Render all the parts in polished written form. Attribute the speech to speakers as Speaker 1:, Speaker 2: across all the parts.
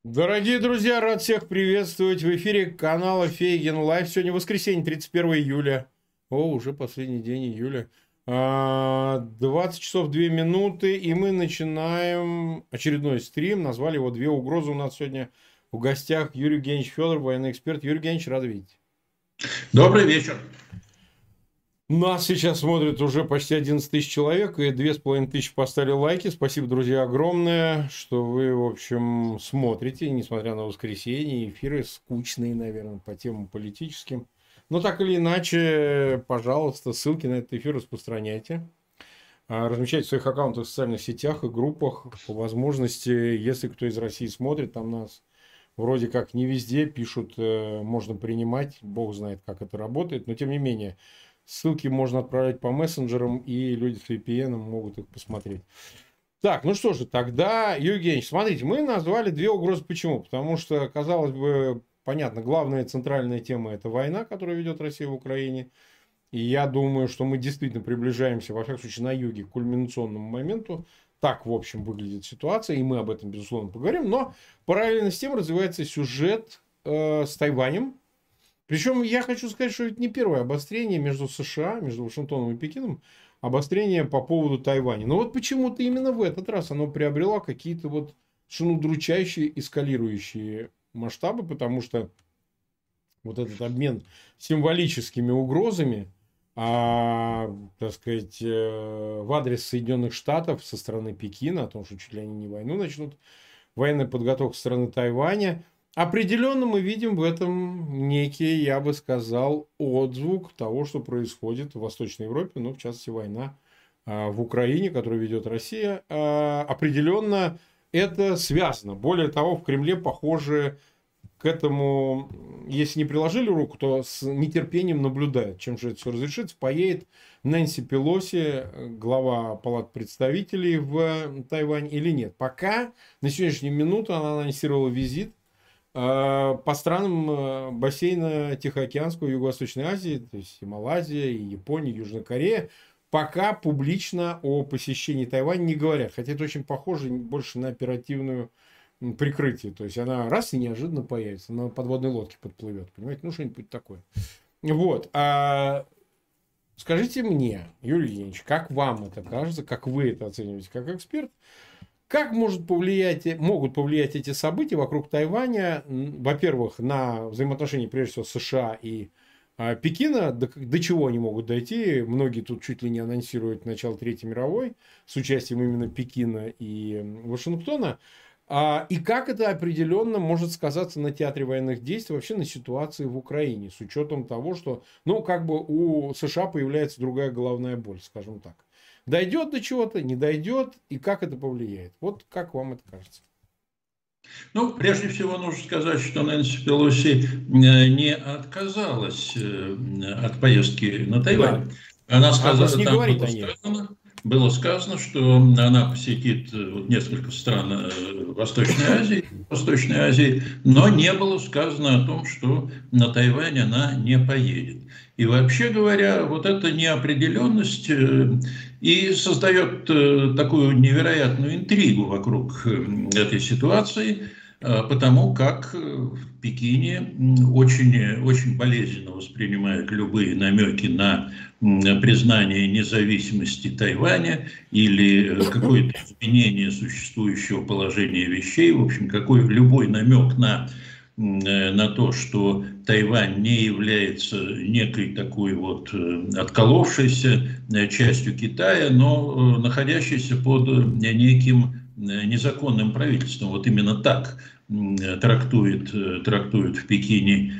Speaker 1: Дорогие друзья, рад всех приветствовать в эфире канала Фейген Лайв. Сегодня воскресенье, 31 июля. Уже последний день июля. 20 часов 2 минуты, и мы начинаем очередной стрим. Назвали его «Две угрозы». У нас сегодня в гостях Юрий Евгеньевич Федоров, военный эксперт. Юрий Евгеньевич, рад видеть.
Speaker 2: Добрый вечер.
Speaker 1: Нас сейчас смотрит уже почти 11 тысяч человек, и 2500 поставили лайки. Спасибо, друзья, огромное, что вы, в общем, смотрите, несмотря на воскресенье. Эфиры скучные, наверное, по темам политическим. Но так или иначе, пожалуйста, ссылки на этот эфир распространяйте. Размещайте в своих аккаунтах в социальных сетях и группах. По возможности, если кто из России смотрит, там нас вроде как не везде пишут, можно принимать. Бог знает, как это работает. Но, тем не менее, ссылки можно отправлять по мессенджерам, и люди с VPN могут их посмотреть. Так, ну что же, тогда, Юрий Евгеньевич, смотрите, мы назвали две угрозы. Почему? Потому что, казалось бы, понятно, главная центральная тема – это война, которую ведет Россия в Украине. И я думаю, что мы действительно приближаемся, во всяком случае, на юге к кульминационному моменту. Так, в общем, выглядит ситуация, и мы об этом, безусловно, поговорим. Но параллельно с тем развивается сюжет с Тайванем. Причем я хочу сказать, что это не первое обострение между США, между Вашингтоном и Пекином, обострение по поводу Тайваня. Но вот почему-то именно в этот раз оно приобрело какие-то вот удручающие, эскалирующие масштабы, потому что вот этот обмен символическими угрозами, так сказать, в адрес Соединенных Штатов со стороны Пекина, о том, что чуть ли они не войну начнут, военная подготовка со стороны Тайваня, определенно мы видим в этом некий, я бы сказал, отзвук того, что происходит в Восточной Европе, ну, в частности, война в Украине, которую ведет Россия. Определенно это связано. Более того, в Кремле, похоже, к этому, если не приложили руку, то с нетерпением наблюдают, чем же это все разрешится. Поедет Нэнси Пелоси, глава Палаты представителей в Тайвань или нет. Пока на сегодняшнюю минуту она анонсировала визит по странам бассейна Тихоокеанского и Юго-Восточной Азии, то есть и Малайзия, и Япония, и Южная Корея, пока публично о посещении Тайваня не говорят. Хотя это очень похоже больше на оперативную прикрытие. То есть она раз и неожиданно появится, на подводной лодке подплывет. Понимаете, ну что-нибудь такое. Вот. Скажите мне, Юрий Евгеньевич, как вам это кажется, как вы это оцениваете как эксперт? Как могут повлиять эти события вокруг Тайваня, во-первых, на взаимоотношения, прежде всего, США и Пекина, до чего они могут дойти? Многие тут чуть ли не анонсируют начало Третьей мировой с участием именно Пекина и Вашингтона. И как это определенно может сказаться на театре военных действий, вообще на ситуации в Украине, с учетом того, что, ну, как бы у США появляется другая головная боль, скажем так. Дойдет до чего-то, не дойдет, и как это повлияет? Вот как вам это кажется?
Speaker 2: Ну, прежде всего, нужно сказать, что Нэнси Пелоси не отказалась от поездки на Тайвань.
Speaker 1: Да.
Speaker 2: Она сказала,
Speaker 1: не
Speaker 2: там
Speaker 1: говорит о ней.
Speaker 2: было сказано, что она посетит несколько стран Восточной Азии, но не было сказано о том, что на Тайвань она не поедет. И вообще говоря, вот эта неопределенность и создает такую невероятную интригу вокруг этой ситуации, потому как в Пекине очень, очень болезненно воспринимают любые намеки на признание независимости Тайваня или какое-то изменение существующего положения вещей. В общем, любой намек на то, что Тайвань не является некой такой вот отколовшейся частью Китая, но находящейся под неким незаконным правительством. Вот именно так трактует в Пекине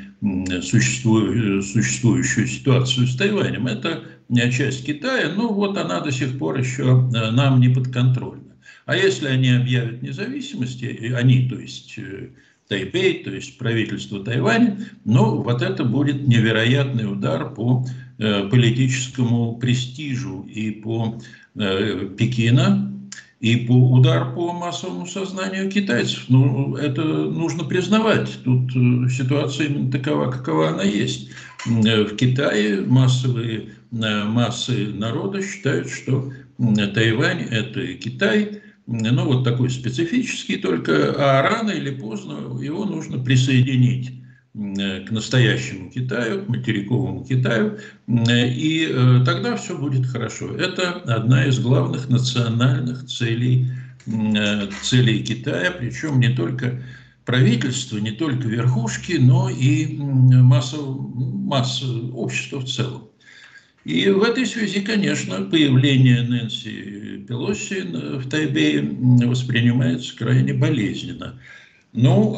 Speaker 2: существующую ситуацию с Тайванем. Это часть Китая, но вот она до сих пор еще нам не подконтрольна. А если они объявят независимость, они, то есть Тайпей, то есть правительство Тайваня, ну вот это будет невероятный удар по политическому престижу и по Пекина, и удар по массовому сознанию китайцев. Ну, это нужно признавать. Тут ситуация именно такова, какова она есть. В Китае массы народа считают, что Тайвань – это Китай, ну, вот такой специфический только, а рано или поздно его нужно присоединить к настоящему Китаю, к материковому Китаю, и тогда все будет хорошо. Это одна из главных национальных целей Китая, причем не только правительства, не только верхушки, но и масса общества в целом. И в этой связи, конечно, появление Нэнси Пелоси в Тайбэе воспринимается крайне болезненно. Ну,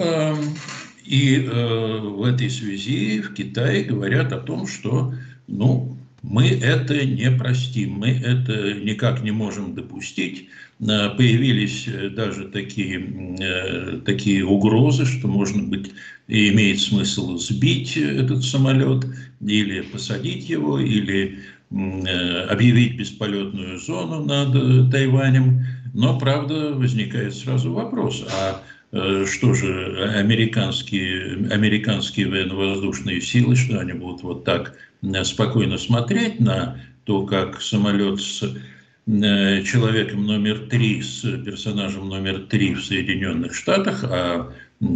Speaker 2: в этой связи в Китае говорят о том, что, ну, мы это не простим, мы это никак не можем допустить. Появились даже такие угрозы, что, может быть, имеет смысл сбить этот самолет, или посадить его, или объявить бесполетную зону над Тайванем. Но, правда, возникает сразу вопрос, что же американские военно-воздушные силы, что они будут вот так спокойно смотреть на то, как самолет с человеком номер 3, с персонажем номер 3 в Соединенных Штатах, а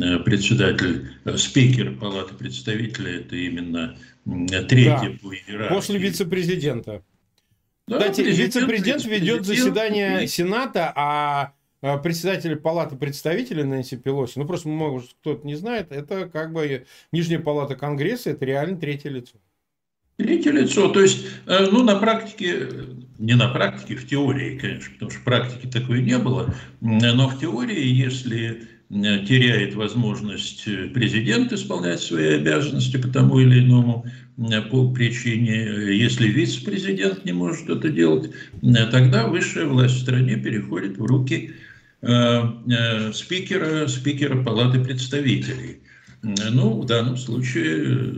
Speaker 2: спикер Палаты представителей – это именно третье по иерархии.
Speaker 1: После вице-президента.
Speaker 2: Да,
Speaker 1: кстати, вице-президент ведет заседание Сената, а председатель Палаты представителей Нэнси Пелоси, ну просто, может, кто-то не знает, это как бы Нижняя Палата Конгресса, это реально третье лицо.
Speaker 2: Третье лицо, то есть, ну, на практике, не на практике, в теории, конечно, потому что практики такой не было, но в теории, если теряет возможность президент исполнять свои обязанности по тому или иному по причине, если вице-президент не может это делать, тогда высшая власть в стране переходит в руки спикера Палаты представителей. Ну, в данном случае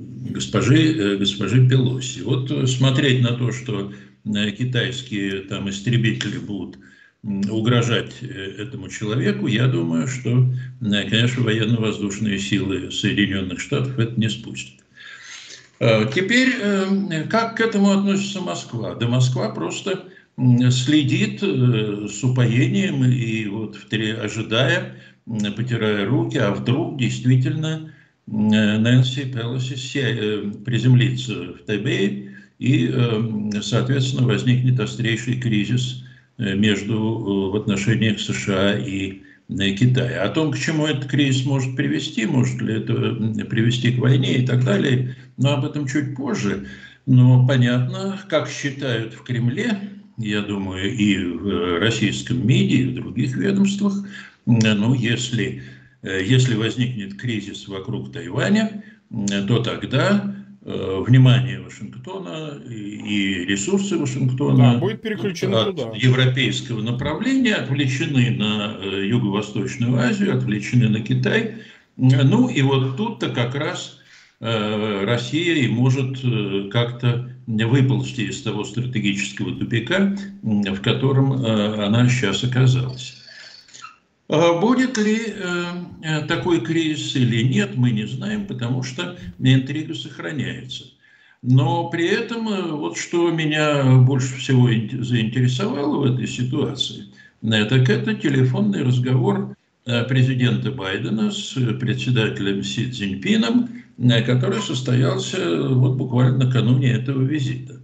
Speaker 2: госпожи Пелоси. Вот смотреть на то, что китайские там истребители будут угрожать этому человеку, я думаю, что, конечно, военно-воздушные силы Соединенных Штатов это не спустят. Теперь, как к этому относится Москва? Да Москва просто следит с упоением и вот ожидая, потирая руки, а вдруг действительно Нэнси Пелоси приземлится в Тайбэе, и, соответственно, возникнет острейший кризис в отношениях США и Китая. О том, к чему этот кризис может привести, может ли это привести к войне и так далее, но об этом чуть позже. Но понятно, как считают в Кремле, я думаю, и в российском МИДе, и в других ведомствах, ну, если возникнет кризис вокруг Тайваня, то тогда внимание Вашингтона и ресурсы Вашингтона
Speaker 1: будет переключены
Speaker 2: от европейского направления отвлечены на Юго-Восточную Азию, отвлечены на Китай. Ну и вот тут-то как раз Россия и может как-то выползти из того стратегического тупика, в котором она сейчас оказалась. Будет ли такой кризис или нет, мы не знаем, потому что интрига сохраняется. Но при этом, вот что меня больше всего заинтересовало в этой ситуации, так это телефонный разговор президента Байдена с председателем Си Цзиньпином, который состоялся вот буквально накануне этого визита.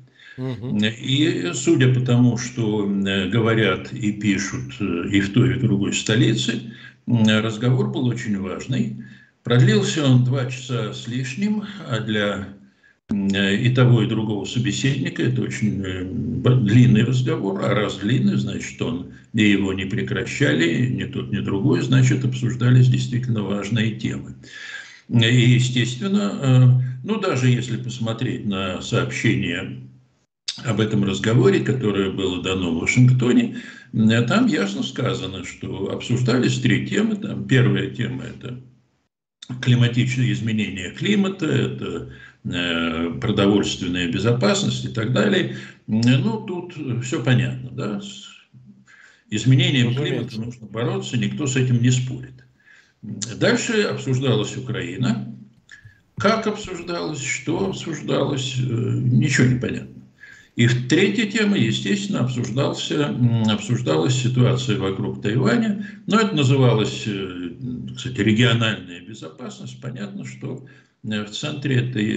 Speaker 2: И судя по тому, что говорят и пишут и в той, и в другой столице, разговор был очень важный. Продлился он 2 часа с лишним, а для и того, и другого собеседника это очень длинный разговор. А раз длинный, значит, и его не прекращали, ни тот, ни другой, значит, обсуждались действительно важные темы. И, естественно, ну, даже если посмотреть на сообщение об этом разговоре, которое было дано в Вашингтоне, там ясно сказано, что обсуждались 3 темы. Там первая тема – это климатичные изменения климата, это продовольственная безопасность и так далее. Ну, тут все понятно, да? С изменением климата нужно бороться, никто с этим не спорит. Дальше обсуждалась Украина. Как обсуждалось, что обсуждалось, ничего не понятно. И третья тема, естественно, обсуждалась ситуация вокруг Тайваня. Но это называлось, кстати, региональная безопасность. Понятно, что в центре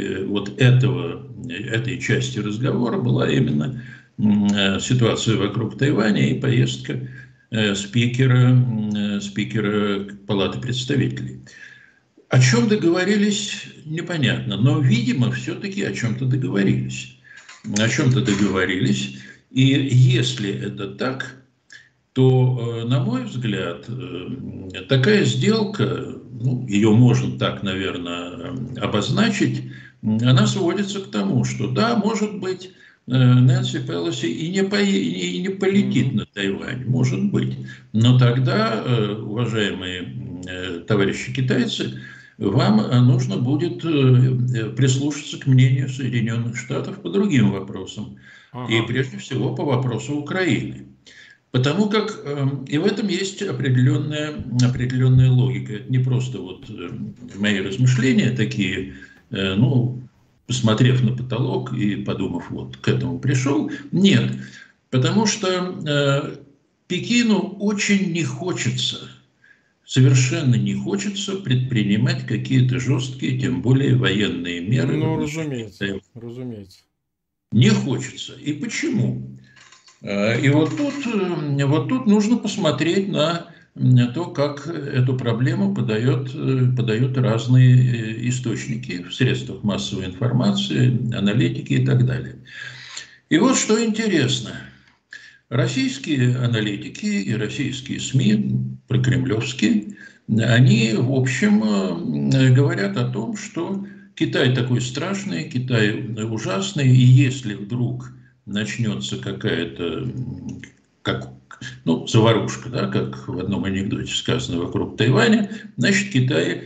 Speaker 2: этой части разговора была именно ситуация вокруг Тайваня и поездка спикера Палаты представителей. О чем договорились, непонятно, но, видимо, все-таки о чем-то договорились. О чем-то договорились, и если это так, то, на мой взгляд, такая сделка, ну, ее можно так, наверное, обозначить, она сводится к тому, что да, может быть, Нэнси Пелоси и не полетит на Тайвань, может быть, но тогда, уважаемые товарищи китайцы, вам нужно будет прислушаться к мнению Соединенных Штатов по другим вопросам, и прежде всего по вопросу Украины. Потому как и в этом есть определенная логика. Это не просто вот мои размышления такие, ну, посмотрев на потолок и подумав, вот к этому пришел. Нет, потому что Пекину очень не хочется, совершенно не хочется предпринимать какие-то жесткие, тем более военные меры.
Speaker 1: Ну, разумеется.
Speaker 2: Не хочется. И почему? И вот тут нужно посмотреть на то, как эту проблему подают разные источники в средствах массовой информации, аналитики и так далее. И вот что интересно. Российские аналитики и российские СМИ, прокремлевские, они, в общем, говорят о том, что Китай такой страшный, Китай ужасный, и если вдруг начнется какая-то заварушка, да, как в одном анекдоте сказано, вокруг Тайваня, значит, Китай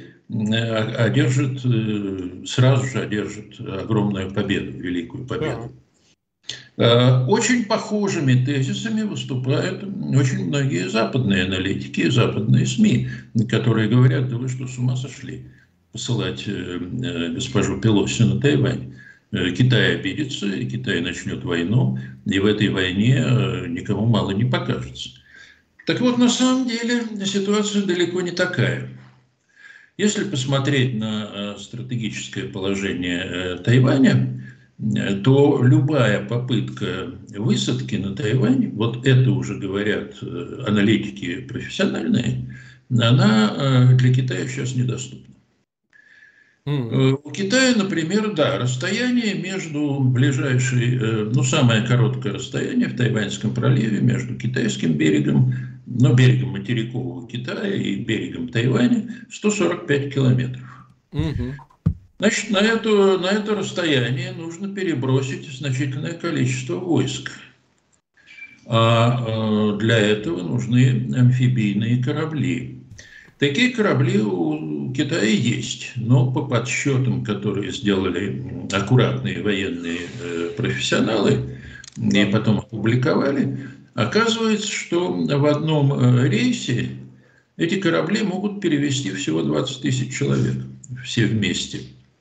Speaker 2: сразу же одержит огромную победу, великую победу. Очень похожими тезисами выступают очень многие западные аналитики, западные СМИ, которые говорят, да вы что, с ума сошли посылать госпожу Пелоси на Тайвань. Китай обидится, и Китай начнет войну, и в этой войне никому мало не покажется. Так вот, на самом деле ситуация далеко не такая. Если посмотреть на стратегическое положение Тайваня, то любая попытка высадки на Тайвань, вот это уже говорят аналитики профессиональные, она для Китая сейчас недоступна. У Китая, например, да, расстояние между ближайшей, самое короткое расстояние в Тайваньском проливе между китайским берегом, берегом материкового Китая и берегом Тайваня 145 километров. Значит, на это расстояние нужно перебросить значительное количество войск. А для этого нужны амфибийные корабли. Такие корабли у Китая есть, но по подсчетам, которые сделали аккуратные военные профессионалы и потом опубликовали, оказывается, что в одном рейсе эти корабли могут перевезти всего 20 тысяч человек, все вместе.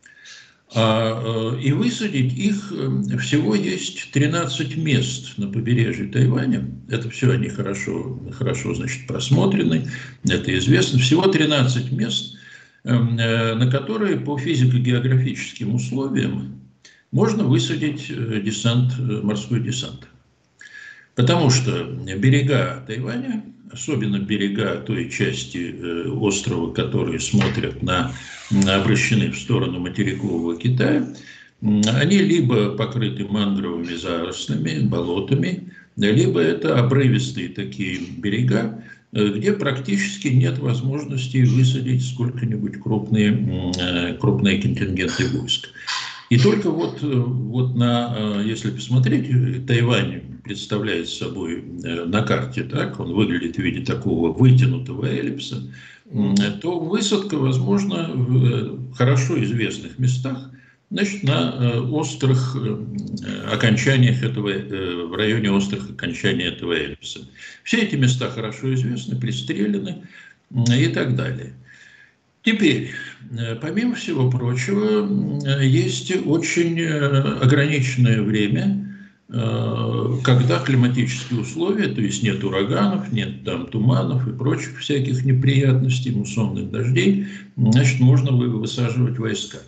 Speaker 2: И высадить их всего есть 13 мест на побережье Тайваня. Это все они хорошо, значит, просмотрены, это известно. Всего 13 мест, на которые по физико-географическим условиям можно высадить морской десант. Потому что берега Тайваня, особенно берега той части острова, которые обращены в сторону материкового Китая, они либо покрыты мангровыми зарослями, болотами, либо это обрывистые такие берега, где практически нет возможности высадить сколько-нибудь крупные контингенты войск. И только если посмотреть, Тайвань представляет собой на карте, так, он выглядит в виде такого вытянутого эллипса, то высадка возможна в хорошо известных местах, значит, на острых окончаниях в районе острых окончаний этого эллипса. Все эти места хорошо известны, пристрелены и так далее. Теперь, помимо всего прочего, есть очень ограниченное время, когда климатические условия, то есть нет ураганов, нет там туманов и прочих всяких неприятностей, муссонных дождей, значит, можно высаживать войска.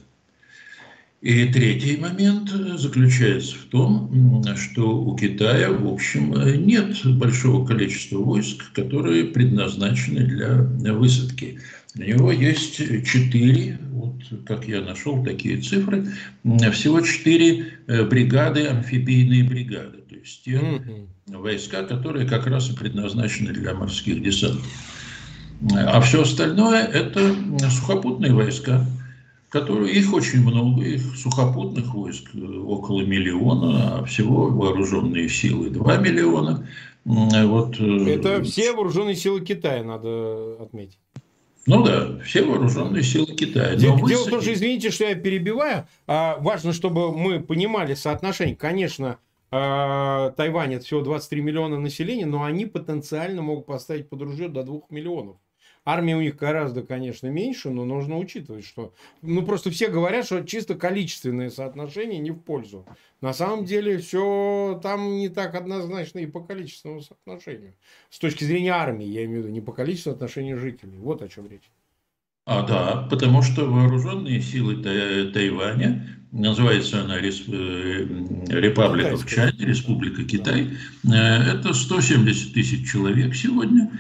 Speaker 2: И третий момент заключается в том, что у Китая, в общем, нет большого количества войск, которые предназначены для высадки. У него есть 4, вот как я нашел такие цифры, всего 4 бригады, амфибийные бригады, то есть те войска, которые как раз и предназначены для морских десантов. А все остальное – это сухопутные войска, которые, их очень много, их сухопутных войск около 1 миллиона, а всего вооруженные силы 2 миллиона. Вот,
Speaker 1: это все вооруженные силы Китая, надо отметить.
Speaker 2: Ну да, все вооруженные силы Китая.
Speaker 1: Дело в том, что, извините, что я перебиваю, важно, чтобы мы понимали соотношение. Конечно, Тайвань это всего 23 миллиона населения, но они потенциально могут поставить под ружье до 2 миллионов. Армия у них гораздо, конечно, меньше, но нужно учитывать, что... Ну, просто все говорят, что чисто количественное соотношение не в пользу. На самом деле, все там не так однозначно и по количественному соотношению. С точки зрения армии, я имею в виду, не по количеству соотношения жителей. Вот о чем речь.
Speaker 2: Да, потому что вооруженные силы Тайваня, называется она Republic of China, Республика Китай, это 170 тысяч человек сегодня,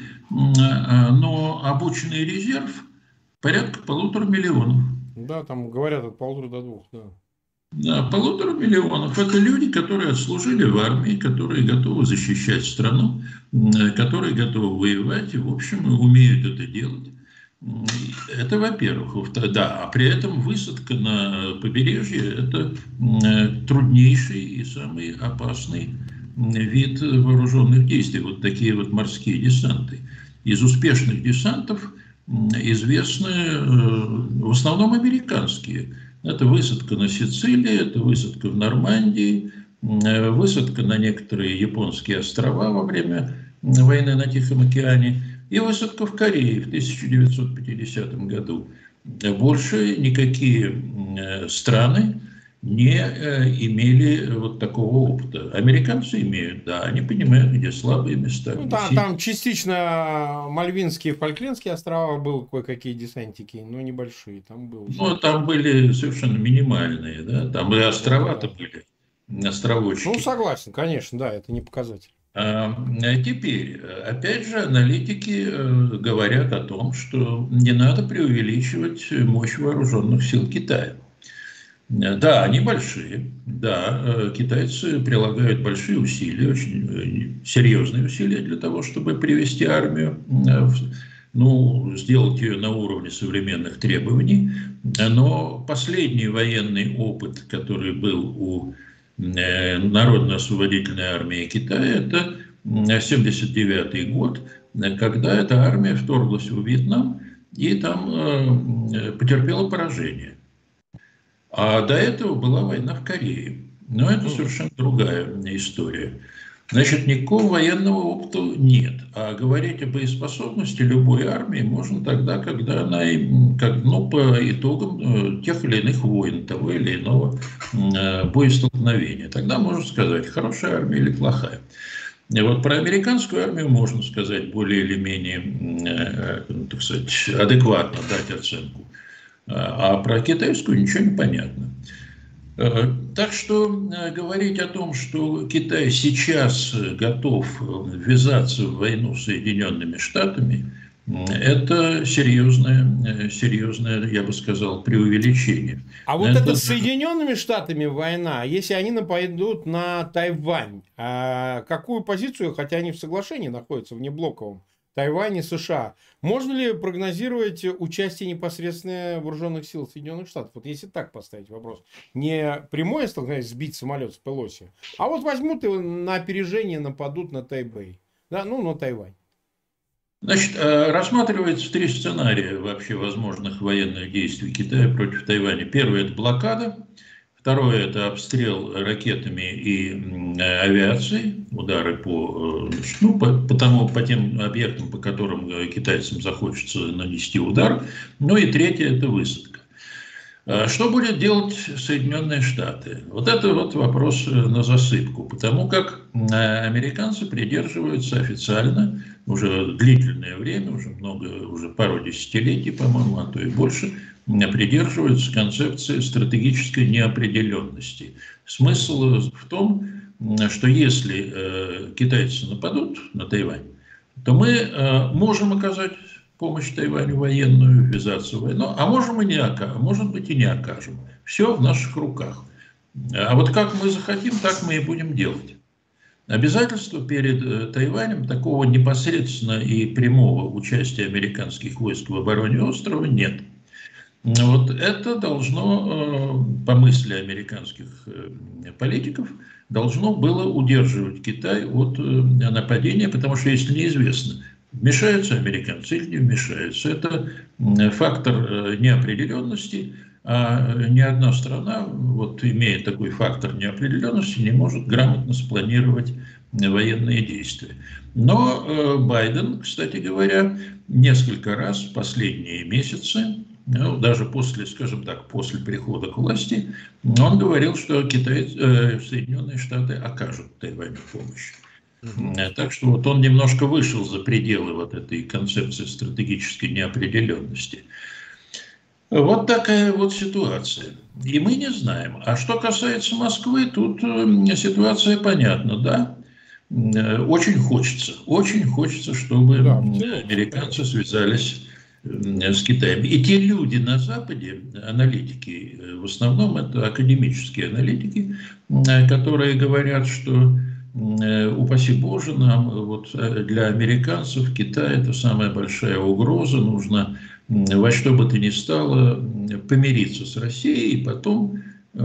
Speaker 2: но обученный резерв порядка 1,5 миллионов.
Speaker 1: Да, там говорят от 1,5 до 2, да.
Speaker 2: Да, 1,5 миллионов. Это люди, которые отслужили в армии, которые готовы защищать страну, которые готовы воевать и, в общем, умеют это делать. Это, во-первых. Да, а при этом высадка на побережье – это труднейший и самый опасный вид вооруженных действий. Вот такие вот морские десанты. Из успешных десантов известны в основном американские. Это высадка на Сицилии, это высадка в Нормандии, высадка на некоторые японские острова во время войны на Тихом океане и высадка в Корее в 1950 году. Больше никакие страны не имели вот такого опыта. Американцы имеют, да, они понимают, где слабые места.
Speaker 1: Ну, да, там частично Мальвинские и Фольклендские острова были кое-какие десантики, но небольшие. Там было.
Speaker 2: Ну, там были совершенно минимальные, да, там и острова-то были, островочки.
Speaker 1: Ну, согласен, конечно, да, это не показатель.
Speaker 2: Теперь, опять же, аналитики говорят о том, что не надо преувеличивать мощь вооруженных сил Китая. Да, они большие, да, китайцы прилагают большие усилия, очень серьезные усилия для того, чтобы привести армию, ну, сделать ее на уровне современных требований, но последний военный опыт, который был у Народно-освободительной армии Китая, это 1979 год, когда эта армия вторглась в Вьетнам и там потерпела поражение. А до этого была война в Корее. Но это совершенно другая история. Значит, никакого военного опыта нет. А говорить о боеспособности любой армии можно тогда, когда она, по итогам тех или иных войн, того или иного боестолкновения. Тогда можно сказать, хорошая армия или плохая. И вот про американскую армию можно сказать более или менее, так сказать, адекватно дать оценку. А про китайскую ничего не понятно. Так что говорить о том, что Китай сейчас готов ввязаться в войну с Соединенными Штатами, это серьезное, я бы сказал, преувеличение.
Speaker 1: А вот это с Соединенными Штатами война, если они нападут на Тайвань, какую позицию, хотя они в соглашении находятся, внеблоковом, Тайвань и США. Можно ли прогнозировать участие непосредственно вооруженных сил Соединенных Штатов? Вот если так поставить вопрос. Не прямое столкновение, сбить самолет с Пелоси, а вот возьмут и на опережение нападут на Тайбэй. Да, ну, на Тайвань.
Speaker 2: Значит, рассматривается 3 сценария вообще возможных военных действий Китая против Тайваня. Первый – это блокада. Второе – это обстрел ракетами и авиацией, удары по тем объектам, по которым китайцам захочется нанести удар. Ну и третье – это высадка. Что будет делать Соединенные Штаты? Вот это вот вопрос на засыпку, потому как американцы придерживаются официально уже длительное время, уже пару десятилетий, по-моему, а то и больше, придерживаются концепции стратегической неопределенности. Смысл в том, что если китайцы нападут на Тайвань, то мы можем оказать помощь Тайваню военную, ввязаться в войну, а можем и не окажем, может быть и не окажем. Все в наших руках. А вот как мы захотим, так мы и будем делать. Обязательства перед Тайванем такого непосредственно и прямого участия американских войск в обороне острова нет. Вот это должно, по мысли американских политиков, должно было удерживать Китай от нападения, потому что, если неизвестно, вмешаются американцы или не вмешаются, это фактор неопределенности, а ни одна страна, вот имея такой фактор неопределенности, не может грамотно спланировать военные действия. Но Байден, кстати говоря, несколько раз в последние месяцы, даже после, скажем так, после прихода к власти, он говорил, что Соединенные Штаты окажут Тайваню помощь. Так что вот он немножко вышел за пределы вот этой концепции стратегической неопределенности. Вот такая вот ситуация. И мы не знаем. А что касается Москвы, тут ситуация понятна, да? Очень хочется, чтобы американцы связались с Китаем. И те люди на Западе, аналитики, в основном это академические аналитики, которые говорят, что упаси Боже, нам вот для американцев Китай это самая большая угроза, нужно во что бы то ни стало помириться с Россией и потом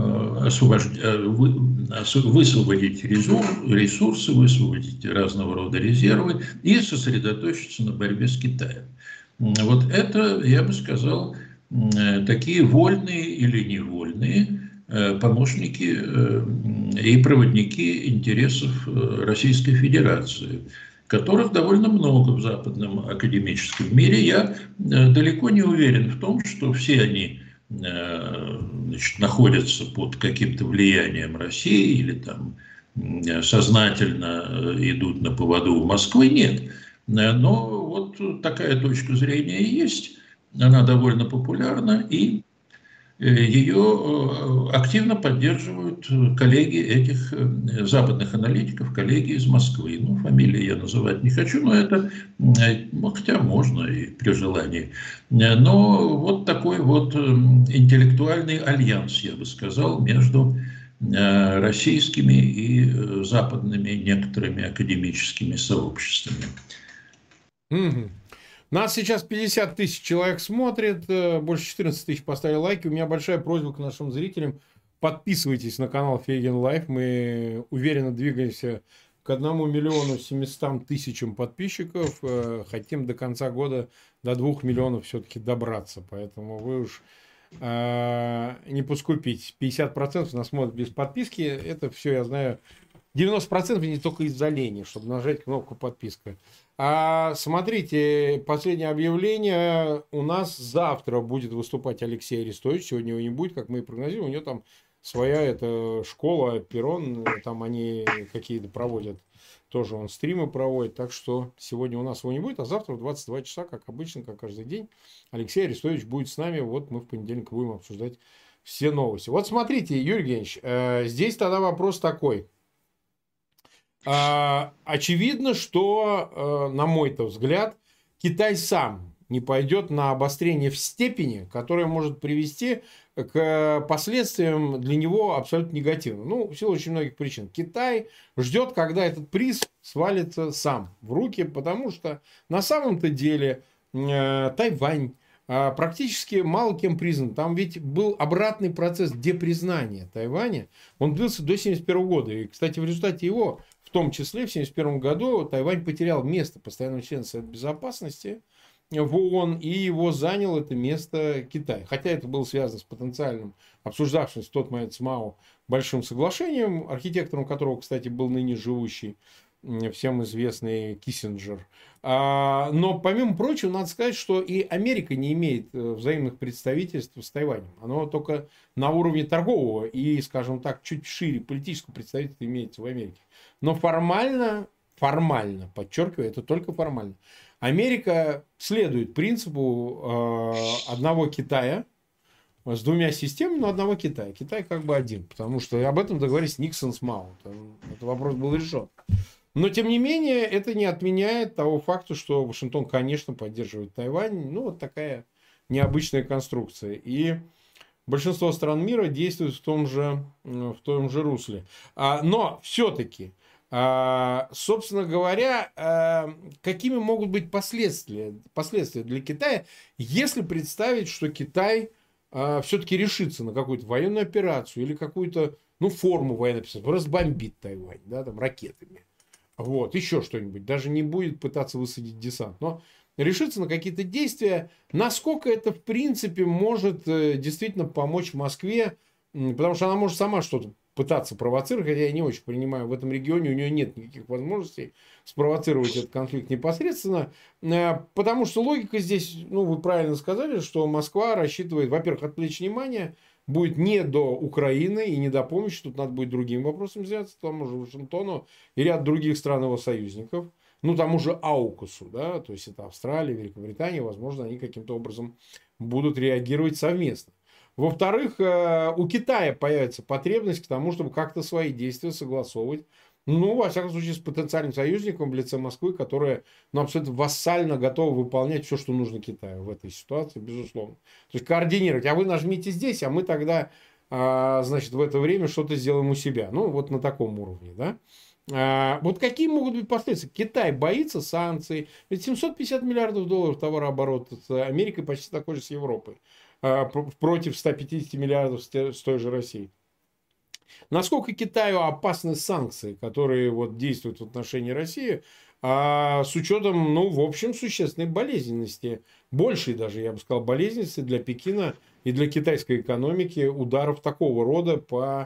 Speaker 2: высвободить ресурсы, высвободить разного рода резервы и сосредоточиться на борьбе с Китаем. Вот это, я бы сказал, такие вольные или невольные помощники и проводники интересов Российской Федерации, которых довольно много в западном академическом мире. Я далеко не уверен в том, что все они находятся под каким-то влиянием России или там сознательно идут на поводу у Москвы. Нет. Но вот такая точка зрения есть, она довольно популярна, и ее активно поддерживают коллеги этих западных аналитиков, коллеги из Москвы. Ну, фамилии я называть не хочу, но это, хотя можно и при желании. Но вот такой вот интеллектуальный альянс, я бы сказал, между российскими и западными некоторыми академическими сообществами.
Speaker 1: Нас сейчас 50 тысяч человек смотрит, больше 14 тысяч поставили лайки. У меня большая просьба к нашим зрителям. Подписывайтесь на канал Фейгин Лайф. Мы уверенно двигаемся к 1 миллиону 700 тысячам подписчиков. Хотим до конца года до 2 миллионов все-таки добраться. Поэтому вы уж не поскупитесь. 50% нас смотрят без подписки. Это все, я знаю, 90% не только из-за лени, чтобы нажать кнопку подписка. А смотрите, последнее объявление. У нас завтра будет выступать Алексей Арестович. Сегодня его не будет, как мы и прогнозировали. У него там своя эта школа, Перрон. Там они какие-то проводят. Тоже он стримы проводит. Так что сегодня у нас его не будет. А завтра в 22 часа, как обычно, как каждый день, Алексей Арестович будет с нами. Вот мы в понедельник будем обсуждать все новости. Вот смотрите, Юрий Евгеньевич, здесь тогда вопрос такой. Очевидно, что, на мой-то взгляд, Китай сам не пойдет на обострение в степени, которая может привести к последствиям для него абсолютно негативным. Ну, в силу очень многих причин. Китай ждет, когда этот приз свалится сам в руки, потому что на самом-то деле Тайвань практически мало кем признан. Там ведь был обратный процесс депризнания Тайваня. Он длился до 1971 года. И, кстати, в результате его, в том числе в 1971 году, Тайвань потерял место постоянного члена Совета Безопасности в ООН, и его занял это место Китай. Хотя это было связано с потенциальным, обсуждавшимся в тот момент с Мао, большим соглашением, архитектором которого, кстати, был ныне живущий всем известный Киссинджер. Но, помимо прочего, надо сказать, что и Америка не имеет взаимных представительств с Тайванем. Оно только на уровне торгового и, скажем так, чуть шире политического представительства имеется в Америке. Но формально, подчеркиваю, это только формально, Америка следует принципу одного Китая с двумя системами, но одного Китая. Китай как бы один, потому что об этом договорились Никсон с Мао. Этот вопрос был решен. Но, тем не менее, это не отменяет того факта, что Вашингтон, конечно, поддерживает Тайвань. Ну, вот такая необычная конструкция. И большинство стран мира действует в том же русле. Но все-таки, собственно говоря, какими могут быть последствия для Китая, если представить, что Китай все-таки решится на какую-то военную операцию или какую-то форму военной операции, разбомбит Тайвань, да, там, ракетами. Вот, еще что-нибудь. Даже не будет пытаться высадить десант. Но решиться на какие-то действия. Насколько это, в принципе, может действительно помочь Москве. Потому что она может сама что-то пытаться провоцировать. Хотя я не очень понимаю, в этом регионе у нее нет никаких возможностей спровоцировать этот конфликт непосредственно. Потому что логика здесь, вы правильно сказали, что Москва рассчитывает, во-первых, отвлечь внимание, будет не до Украины и не до помощи. Тут надо будет другим вопросом заняться, тому же Вашингтону и ряд других стран его союзников. Тому же Аукусу, да, то есть это Австралия, Великобритания, возможно, они каким-то образом будут реагировать совместно. Во-вторых, у Китая появится потребность к тому, чтобы как-то свои действия согласовывать. Во всяком случае, с потенциальным союзником в лице Москвы, которая абсолютно вассально готова выполнять все, что нужно Китаю в этой ситуации, безусловно. То есть координировать. А вы нажмите здесь, а мы тогда, в это время что-то сделаем у себя. Вот на таком уровне, да. Вот какие могут быть последствия? Китай боится санкций. Ведь 750 миллиардов долларов товарооборота с Америкой почти такой же с Европой. Против 150 миллиардов с той же Россией. Насколько Китаю опасны санкции, которые действуют в отношении России, с учетом, в общем, существенной болезненности, большей даже, я бы сказал, болезненности для Пекина и для китайской экономики ударов такого рода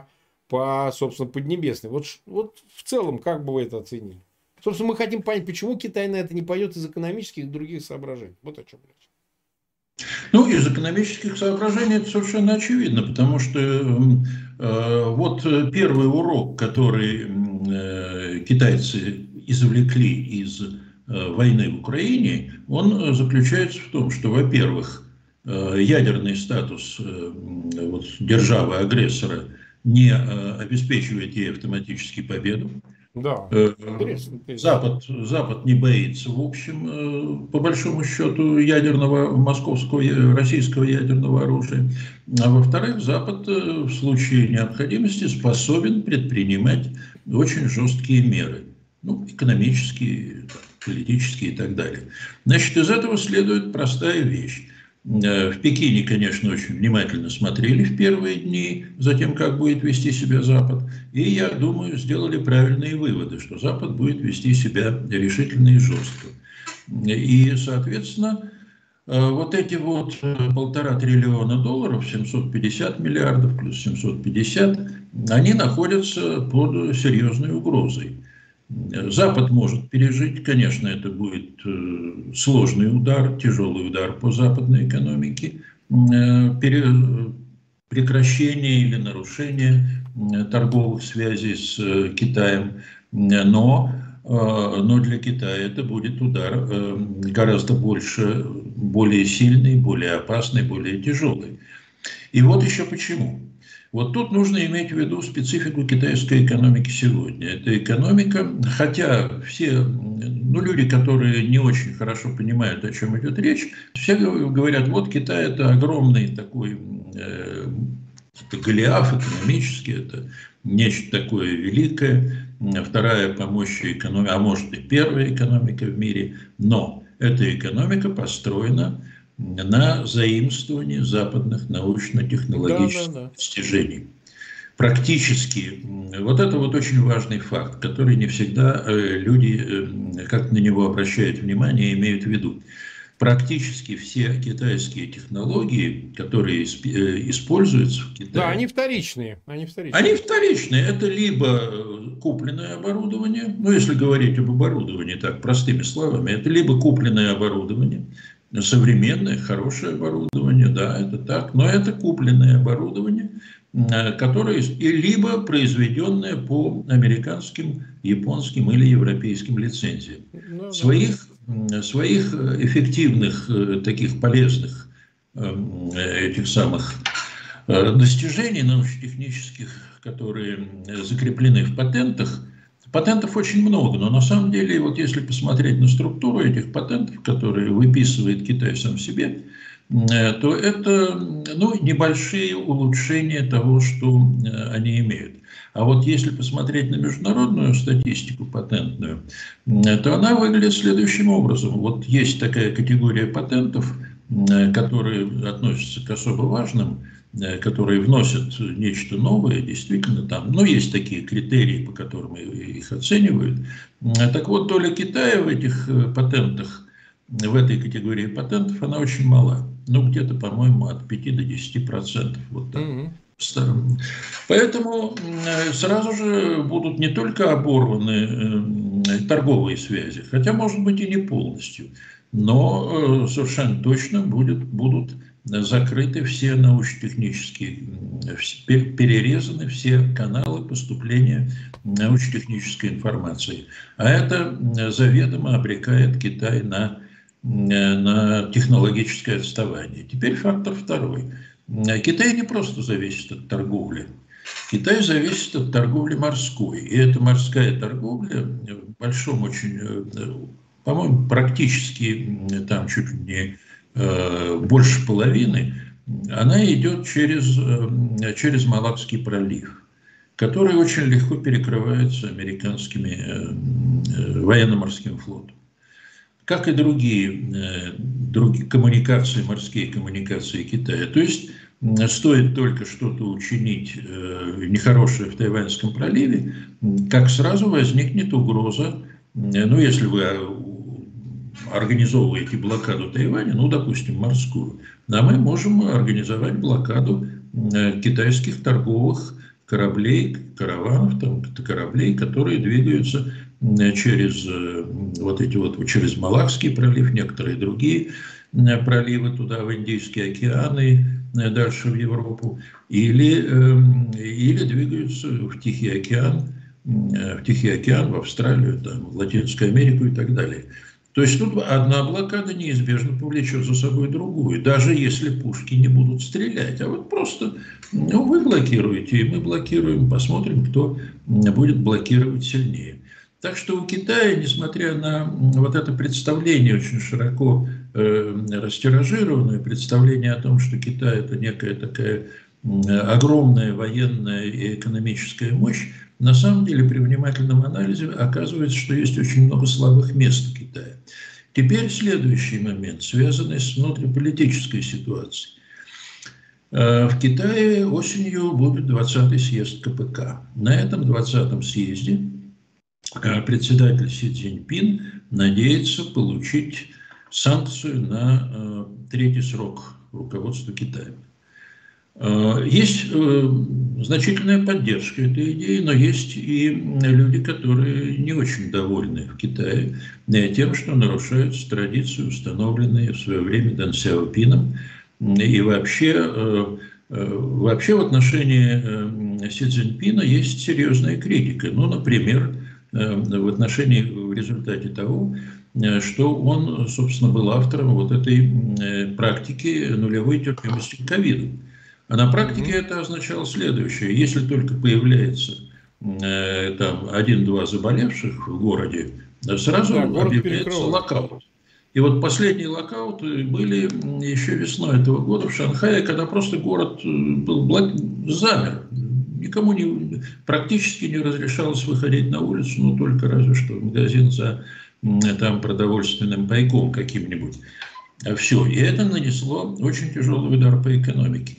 Speaker 1: по собственно, Поднебесной. Вот в целом, как бы вы это оценили? Собственно, мы хотим понять, почему Китай на это не пойдет из экономических и других соображений. Вот о чем речь.
Speaker 2: Из экономических соображений это совершенно очевидно, потому что первый урок, который китайцы извлекли из войны в Украине, он заключается в том, что, во-первых, ядерный статус державы-агрессора не обеспечивает ей автоматически победу.
Speaker 1: Да.
Speaker 2: Запад не боится, в общем, по большому счету, российского ядерного оружия. А во-вторых, Запад в случае необходимости способен предпринимать очень жесткие меры. Экономические, политические и так далее. Из этого следует простая вещь. В Пекине, конечно, очень внимательно смотрели в первые дни за тем, как будет вести себя Запад. И, я думаю, сделали правильные выводы, что Запад будет вести себя решительно и жестко. И, соответственно, эти $1,5 триллиона долларов, 750 миллиардов плюс 750, они находятся под серьезной угрозой. Запад может пережить, конечно, это будет сложный удар, тяжелый удар по западной экономике, прекращение или нарушение торговых связей с Китаем, но для Китая это будет удар гораздо больше, более сильный, более опасный, более тяжелый. И еще почему. Тут нужно иметь в виду специфику китайской экономики сегодня. Эта экономика, хотя все люди, которые не очень хорошо понимают, о чем идет речь, все говорят, Китай это огромный такой это Голиаф экономический, это нечто такое великое, вторая по мощи экономика, а может и первая экономика в мире, но эта экономика построена на заимствовании западных научно-технологических достижений. Практически, это очень важный факт, который не всегда люди как на него обращают внимание и имеют в виду. практически все китайские технологии, которые используются в Китае,
Speaker 1: Да, они вторичные.
Speaker 2: они вторичные. Это либо купленное оборудование, ну, если говорить об оборудовании так простыми словами, это либо купленное оборудование, современное, хорошее оборудование, да, это так, но это купленное оборудование, которое либо произведенное по американским, японским или европейским лицензиям.
Speaker 1: Ну, да.
Speaker 2: Своих эффективных, таких полезных этих самых достижений научно-технических, которые закреплены в патентах. Патентов очень много, но на самом деле, вот если посмотреть на структуру этих патентов, которые выписывает Китай сам себе, то это, ну, небольшие улучшения того, что они имеют. А вот если посмотреть на международную статистику патентную, то она выглядит следующим образом. Вот есть такая категория патентов, которые относятся к особо важным, которые вносят нечто новое, действительно там, ну, есть такие критерии, по которым их оценивают. Так вот, доля Китая в этих патентах, в этой категории патентов, она очень мала. Ну, где-то, по-моему, от 5 до 10%. Вот так. Поэтому сразу же будут не только оборваны торговые связи, хотя, может быть, и не полностью, но совершенно точно будут закрыты все научно-технические, перерезаны все каналы поступления научно-технической информации. А это заведомо обрекает Китай на технологическое отставание. Теперь фактор второй. Китай не просто зависит от торговли. Китай зависит от торговли морской. И эта морская торговля в большом очень, по-моему, практически там чуть ли не больше половины, она идет через Малакский пролив, который очень легко перекрывается американскими военно-морским флотом. Как и другие коммуникации, морские коммуникации Китая. То есть стоит только что-то учинить нехорошее в Тайваньском проливе, как сразу возникнет угроза, ну, если вы организовываете блокаду Тайваня, ну, допустим, морскую, а мы можем организовать блокаду китайских торговых кораблей, караванов, там, кораблей, которые двигаются через через Малакский пролив, некоторые другие проливы туда, в Индийский океан и дальше в Европу, или двигаются в Тихий океан, в Австралию, там, в Латинскую Америку и так далее. То есть тут одна блокада неизбежно повлечет за собой другую, даже если пушки не будут стрелять. А вот просто вы блокируете, и мы блокируем, посмотрим, кто будет блокировать сильнее. Так что у Китая, несмотря на вот это представление, очень широко растиражированное представление о том, что Китай – это некая такая огромная военная и экономическая мощь, на самом деле при внимательном анализе оказывается, что есть очень много слабых мест в Китае. Теперь следующий момент, связанный с внутриполитической ситуацией. В Китае осенью будет 20-й съезд КПК. На этом 20-м съезде председатель Си Цзиньпин надеется получить санкцию на 3-й срок руководства Китаем. Есть значительная поддержка этой идеи, но есть и люди, которые не очень довольны в Китае тем, что нарушаются традиции, установленные в свое время Дэн Сяопином. И вообще в отношении Си Цзиньпина есть серьезная критика. Ну, например, в отношении, в результате того, что он, собственно, был автором вот этой практики нулевой терпимости к ковиду. А на практике это означало следующее. Если только появляется там 1-2 заболевших в городе, сразу объявляется локаут. И вот последние локауты были еще весной этого года в Шанхае, когда просто город был замер. Никому практически не разрешалось выходить на улицу, ну только разве что в магазин за там продовольственным пайком каким-нибудь. Все. И это нанесло очень тяжелый удар по экономике.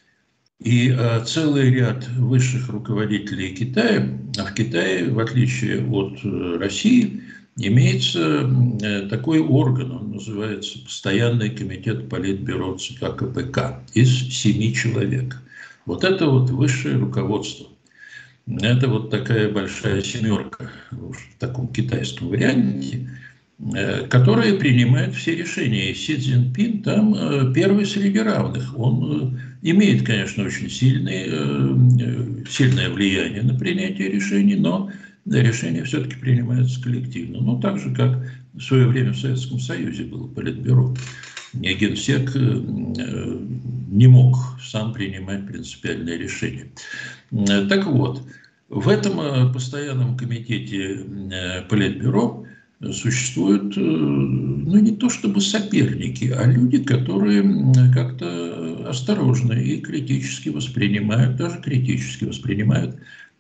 Speaker 2: И целый ряд высших руководителей Китая, а в Китае, в отличие от России, имеется такой орган, он называется Постоянный комитет Политбюро ЦК КПК из 7 человек. Вот это вот высшее руководство. Это вот такая большая семерка в таком китайском варианте, которая принимает все решения. И Си Цзиньпин там первый среди равных. Он имеет, конечно, очень сильное влияние на принятие решений, но решения все-таки принимаются коллективно. Ну, так же, как в свое время в Советском Союзе было политбюро. Генсек не мог сам принимать принципиальные решения. Так вот, в этом постоянном комитете политбюро существуют, ну, не то чтобы соперники, а люди, которые как-то осторожно и критически воспринимают, даже критически воспринимают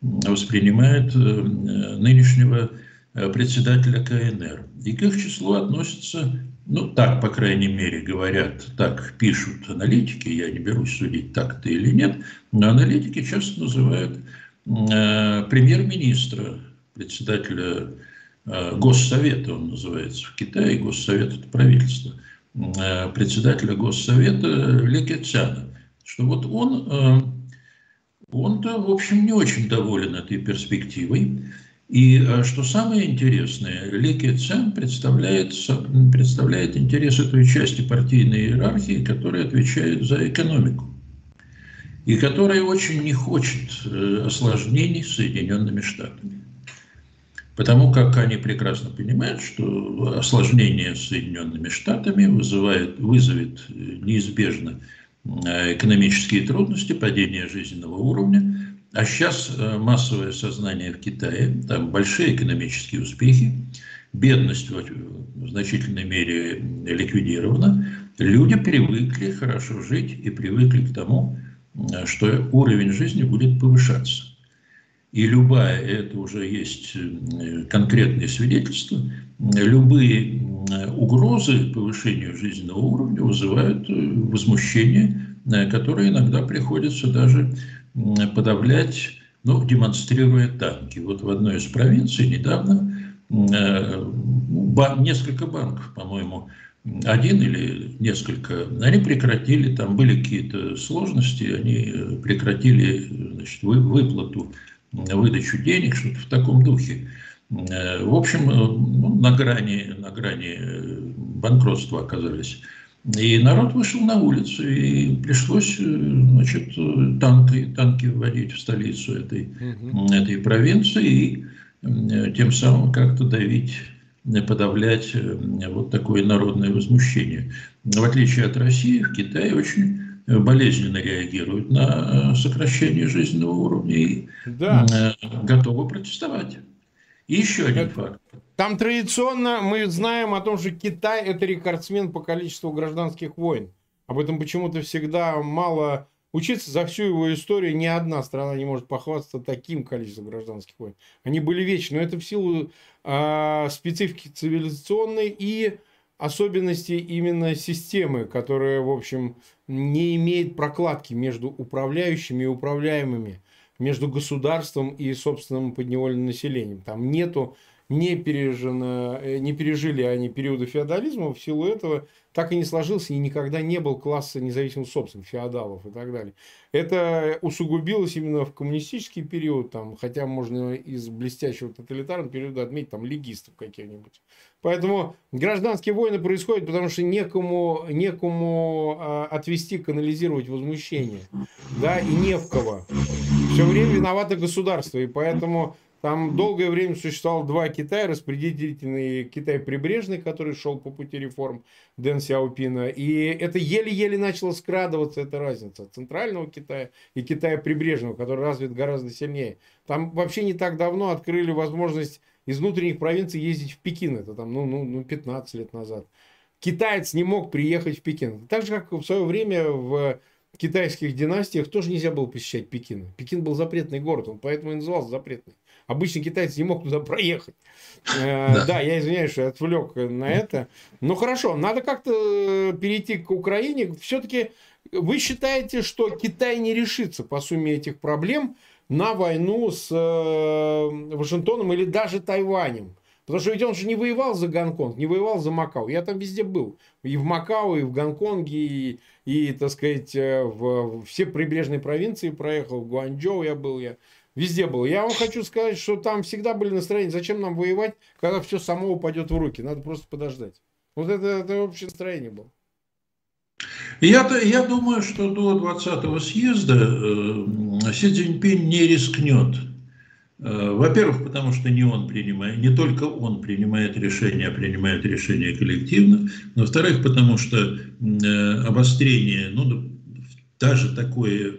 Speaker 2: нынешнего председателя КНР. И к их числу относятся, ну, так, по крайней мере, говорят, так пишут аналитики, я не берусь судить, так это или нет, но аналитики часто называют премьер-министра, председателя Госсовета, он называется в Китае, Госсовет – это правительство, председателя Госсовета Ли Кэцяна, что вот он-то, в общем, не очень доволен этой перспективой. И что самое интересное, Ли Кэцян представляет интересы той части партийной иерархии, которая отвечает за экономику, и которая очень не хочет осложнений с Соединенными Штатами. Потому как они прекрасно понимают, что осложнение с Соединенными Штатами вызовет неизбежно экономические трудности, падение жизненного уровня. А сейчас массовое сознание в Китае, там большие экономические успехи, бедность в значительной мере ликвидирована. Люди привыкли хорошо жить и привыкли к тому, что уровень жизни будет повышаться. И это уже есть конкретные свидетельства, любые угрозы повышению жизненного уровня вызывают возмущение, которое иногда приходится даже подавлять, ну, демонстрируя танки. Вот в одной из провинций недавно несколько банков, по-моему, один или несколько, они прекратили, там были какие-то сложности, они прекратили, значит, выдачу денег, что-то в таком духе. В общем, ну, на грани банкротства оказались. И народ вышел на улицу, и пришлось, значит, танки вводить в столицу этой провинции, и тем самым как-то подавлять вот такое народное возмущение. В отличие от России, в Китае очень болезненно реагируют на сокращение жизненного уровня и готовы протестовать. И еще один факт.
Speaker 1: Там традиционно мы знаем о том, что Китай – это рекордсмен по количеству гражданских войн. Об этом почему-то всегда мало учиться. За всю его историю ни одна страна не может похвастаться таким количеством гражданских войн. Они были вечны. Но это в силу специфики цивилизационной и особенностей именно системы, которая, в общем, не имеет прокладки между управляющими и управляемыми, между государством и собственным подневольным населением. Там не пережили они периода феодализма, в силу этого так и не сложился, и никогда не был класса независимых собственных, феодалов и так далее. Это усугубилось именно в коммунистический период, там, хотя можно из блестящего тоталитарного периода отметить там, легистов каких-нибудь. Поэтому гражданские войны происходят, потому что некому отвести, канализировать возмущение, да, и не в кого. Все время виновато государство, и поэтому там долгое время существовало два Китая: распределительный Китай прибрежный, который шел по пути реформ Дэн Сяопина, и это еле-еле начало скрадываться, эта разница центрального Китая и Китая прибрежного, который развит гораздо сильнее. Там вообще не так давно открыли возможность из внутренних провинций ездить в Пекин, это там 15 лет назад. Китаец не мог приехать в Пекин. Так же, как в свое время в китайских династиях тоже нельзя было посещать Пекин. Пекин был запретный город, он поэтому и назывался запретный. Обычный китаец не мог туда проехать. Да, я извиняюсь, что я отвлек на это. Но хорошо, надо как-то перейти к Украине. Все-таки вы считаете, что Китай не решится по сумме этих проблем на войну с Вашингтоном или даже Тайванем? Потому что ведь он же не воевал за Гонконг, не воевал за Макао. Я там везде был. И в Макао, и в Гонконге, и так сказать, в все прибрежные провинции проехал. В Гуанчжоу я был, я везде был. Я вам хочу сказать, что там всегда были настроения. Зачем нам воевать, когда все само упадет в руки? Надо просто подождать. Вот это общее настроение было.
Speaker 2: Я думаю, что до 20-го съезда Си Цзиньпинь не рискнет. Во-первых, потому что не только он принимает решения, а принимает решения коллективно. Во-вторых, потому что обострение, ну, даже такое,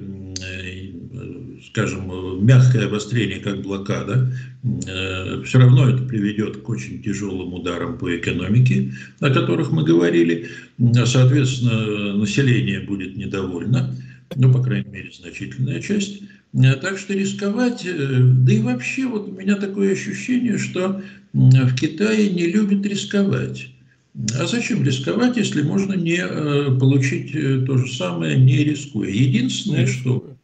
Speaker 2: скажем, мягкое обострение, как блокада, все равно это приведет к очень тяжелым ударам по экономике, о которых мы говорили. Соответственно, население будет недовольно, ну, по крайней мере, значительная часть. Так что рисковать, да и вообще вот у меня такое ощущение, что в Китае не любят рисковать. А зачем рисковать, если можно не получить то же самое, не рискуя? Единственное, что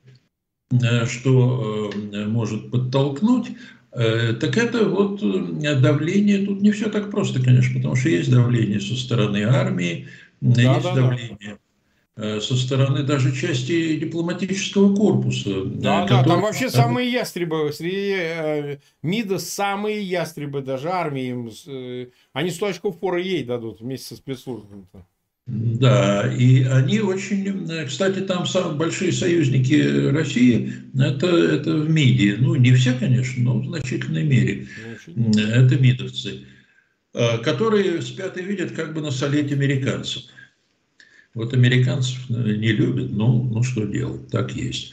Speaker 2: может подтолкнуть, так это вот давление. Тут не все так просто, конечно, потому что есть давление со стороны армии, есть давление со стороны даже части дипломатического корпуса.
Speaker 1: Да, там вообще самые ястребы, среди МИДа самые ястребы, даже армии, они 100 очков форы ей дадут вместе со спецслужбами-то.
Speaker 2: Да, и они очень, кстати, там самые большие союзники России, это в МИДе, ну не все, конечно, но в значительной мере, это МИДовцы, которые спят и видят, как бы насолить американцам. Вот американцев не любят, ну что делать, так есть.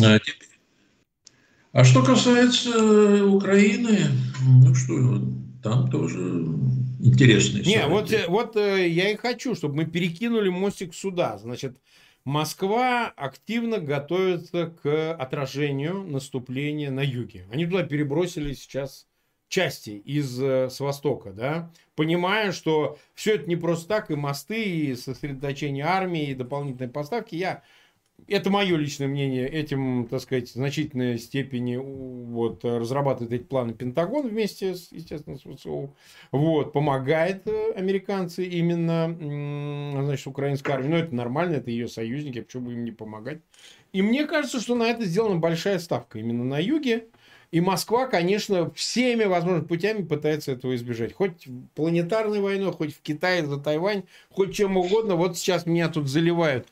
Speaker 2: А что касается Украины, ну что, там тоже интересные
Speaker 1: события. Вот я и хочу, чтобы мы перекинули мостик сюда. Значит, Москва активно готовится к отражению наступления на юге. Они туда перебросили сейчас части с востока, да, понимая, что все это не просто так, и мосты, и сосредоточение армии, и дополнительные поставки. Это мое личное мнение, этим, так сказать, в значительной степени вот, разрабатывает эти планы Пентагон вместе, естественно, с ВСУ. Вот, помогает американцы именно, значит, украинской армии. Но это нормально, это ее союзники, почему бы им не помогать. И мне кажется, что на это сделана большая ставка именно на юге. И Москва, конечно, всеми возможными путями пытается этого избежать. Хоть планетарной войной, хоть в Китае за Тайвань, хоть чем угодно. Вот сейчас меня тут заливают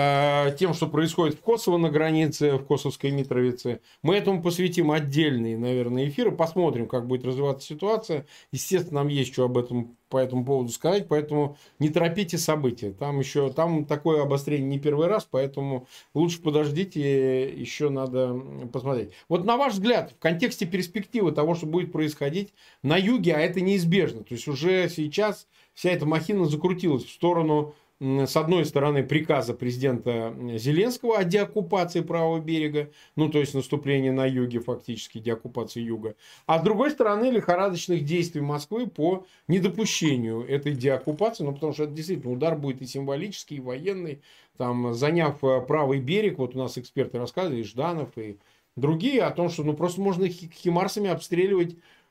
Speaker 1: тем, что происходит в Косово на границе, в Косовской Митровице. Мы этому посвятим отдельные, наверное, эфиры. Посмотрим, как будет развиваться ситуация. Естественно, нам есть что по этому поводу сказать, поэтому не торопите события. Там такое обострение не первый раз, поэтому лучше подождите, еще надо посмотреть. Вот на ваш взгляд, в контексте перспективы того, что будет происходить на юге, а это неизбежно, то есть уже сейчас вся эта махина закрутилась в сторону, с одной стороны, приказа президента Зеленского о деоккупации правого берега, ну, то есть наступление на юге, фактически деоккупации юга, а с другой стороны, лихорадочных действий Москвы по недопущению этой деоккупации, ну, потому что это действительно удар будет и символический, и военный, там, заняв правый берег, вот у нас эксперты рассказывали, и Жданов, и другие, о том, что, ну, просто можно химарсами обстреливать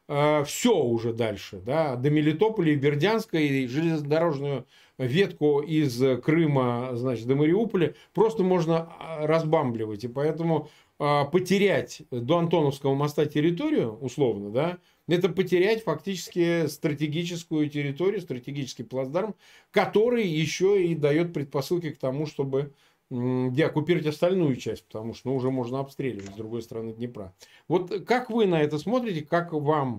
Speaker 1: все уже дальше, да, до Мелитополя и Бердянска, и железнодорожную ветку из Крыма, значит, до Мариуполя просто можно разбамбливать. И поэтому потерять до Антоновского моста территорию, условно, да, это потерять фактически стратегическую территорию, стратегический плацдарм, который еще и дает предпосылки к тому, чтобы деоккупировать остальную часть, потому что уже можно обстреливать с другой стороны Днепра. Вот как вы на это смотрите, как вам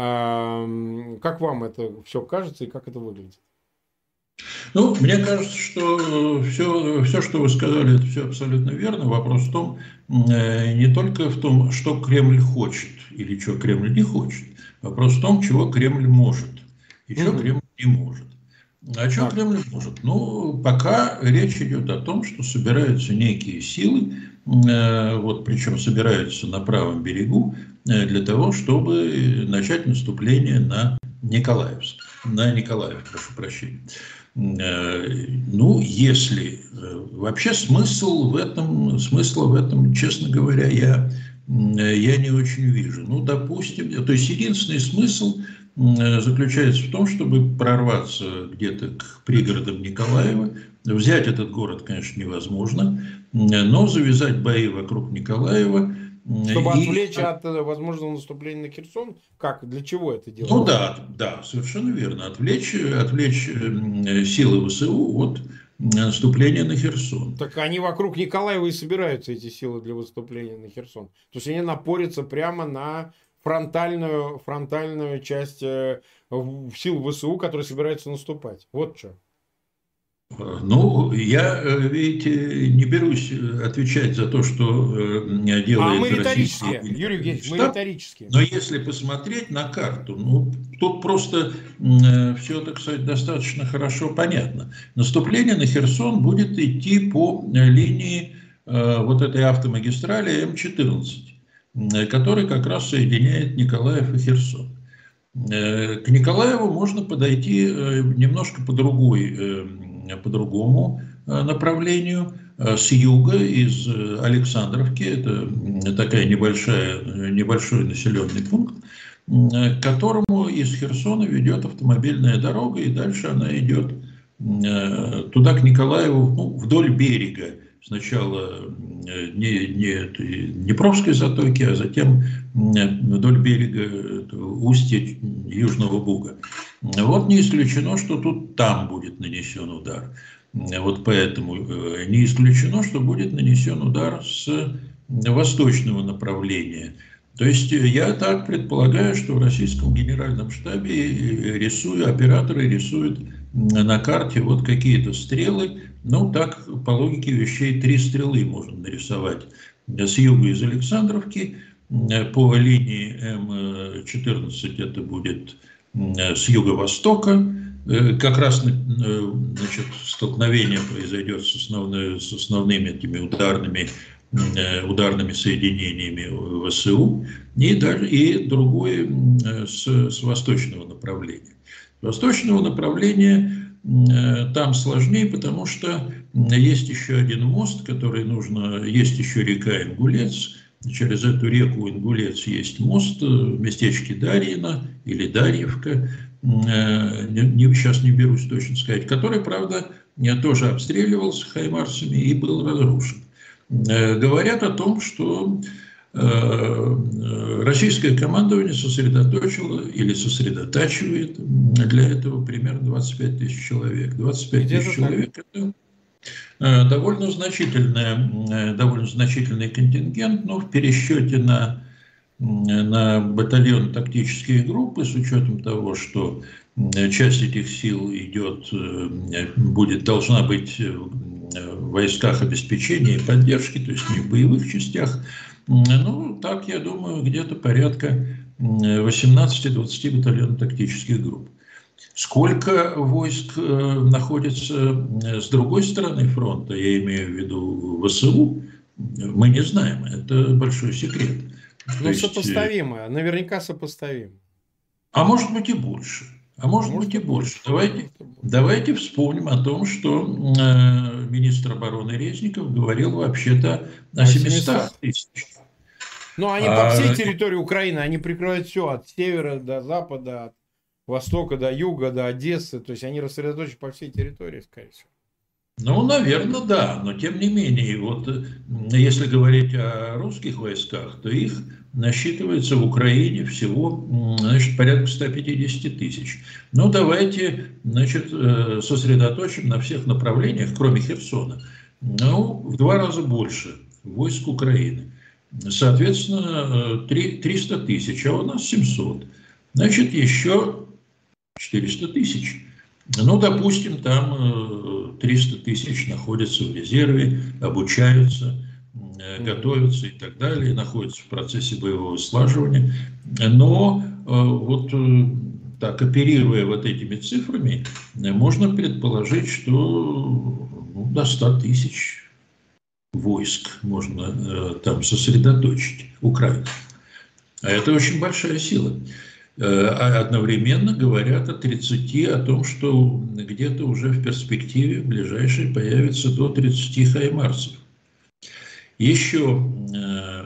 Speaker 1: это все кажется и как это выглядит?
Speaker 2: Ну, мне кажется, что все, что вы сказали, это все абсолютно верно. Вопрос в том, не только в том, что Кремль хочет или что Кремль не хочет. Вопрос в том, чего Кремль может и чего Кремль не может. А что Кремль может? Ну, пока речь идет о том, что собираются некие силы, вот, причем собираются на правом берегу, для того, чтобы начать наступление на Николаев, прошу прощения. Ну, если вообще смысла в этом, честно говоря, я я не очень вижу. Ну, допустим, то есть единственный смысл заключается в том, чтобы прорваться где-то к пригородам Николаева. Взять этот город, конечно, невозможно, но завязать бои вокруг Николаева.
Speaker 1: Чтобы
Speaker 2: И,
Speaker 1: отвлечь от возможного наступления на Херсон? Как? Для чего это
Speaker 2: ну
Speaker 1: делается?
Speaker 2: да, да, совершенно верно. Отвлечь силы ВСУ от наступления на Херсон.
Speaker 1: Так они вокруг Николаева и собираются, эти силы для выступления на Херсон. То есть они напорятся прямо на фронтальную часть сил ВСУ, которые собираются наступать. Вот что.
Speaker 2: Ну, я, видите, не берусь отвечать за то, что
Speaker 1: А
Speaker 2: делает
Speaker 1: мы
Speaker 2: российский
Speaker 1: риторические, Юрий Евгеньевич, мы
Speaker 2: штаб,
Speaker 1: риторические.
Speaker 2: но если посмотреть на карту, ну, тут просто все, так сказать, достаточно хорошо понятно. Наступление на Херсон будет идти по линии вот этой автомагистрали М14, которая как раз соединяет Николаев и Херсон. К Николаеву можно подойти немножко по другому направлению, с юга, из Александровки. Это такая небольшой населенный пункт, к которому из Херсона ведет автомобильная дорога, и дальше она идет туда, к Николаеву, ну, вдоль берега. Сначала не Днепровской затоки, а затем вдоль берега устья Южного Буга. Вот не исключено, что там будет нанесен удар. Вот поэтому не исключено, что будет нанесен удар с восточного направления. То есть я так предполагаю, что в российском генеральном штабе операторы рисуют на карте вот какие-то стрелы. Ну, так, по логике вещей, 3 стрелы можно нарисовать. С юга из Александровки, по линии М14 это будет с юго-востока. Как раз, значит, столкновение произойдет с основными этими ударными соединениями ВСУ, и другое с восточного направления. С восточного направления там сложнее, потому что есть еще один мост, есть еще река Ингулец. Через эту реку Ингулец есть мост в местечке Дарьино или Дарьевка, сейчас не берусь точно сказать, который, правда, тоже обстреливался хаймарсами и был разрушен. Говорят о том, что российское командование сосредоточило или сосредотачивает для этого примерно 25 тысяч человек. 25 тысяч человек – это довольно значительный контингент, но в пересчете на батальон тактические группы, с учетом того, что часть этих сил должна быть в войсках обеспечения и поддержки, то есть не в боевых частях. Ну, так, я думаю, где-то порядка 18-20 батальонов тактических групп. Сколько войск находится с другой стороны фронта, я имею в виду ВСУ, мы не знаем. Это большой секрет.
Speaker 1: Ну, сопоставимо, наверняка сопоставимо.
Speaker 2: А может быть и больше. Давайте вспомним о том, что министр обороны Резников говорил вообще-то о 700 тысячах.
Speaker 1: Но они по всей территории Украины, они прикрывают все от севера до запада, от востока до юга, до Одессы. То есть они рассредоточены по всей территории, скорее всего.
Speaker 2: Ну, наверное, да, но тем не менее, вот если говорить о русских войсках, то их насчитывается в Украине всего, значит, порядка 150 тысяч. Ну, давайте, значит, сосредоточим на всех направлениях, кроме Херсона, ну, в 2 раза больше войск Украины. Соответственно, 300 тысяч, а у нас 700. Значит, еще 400 тысяч. Ну, допустим, там 300 тысяч находятся в резерве, обучаются, готовятся и так далее, находятся в процессе боевого слаживания. Но вот так, оперируя вот этими цифрами, можно предположить, что до 100 тысяч войск можно там сосредоточить, украинцев. А это очень большая сила. Одновременно говорят о том, что где-то уже в перспективе в ближайшей появится до 30 хаймарсов. Еще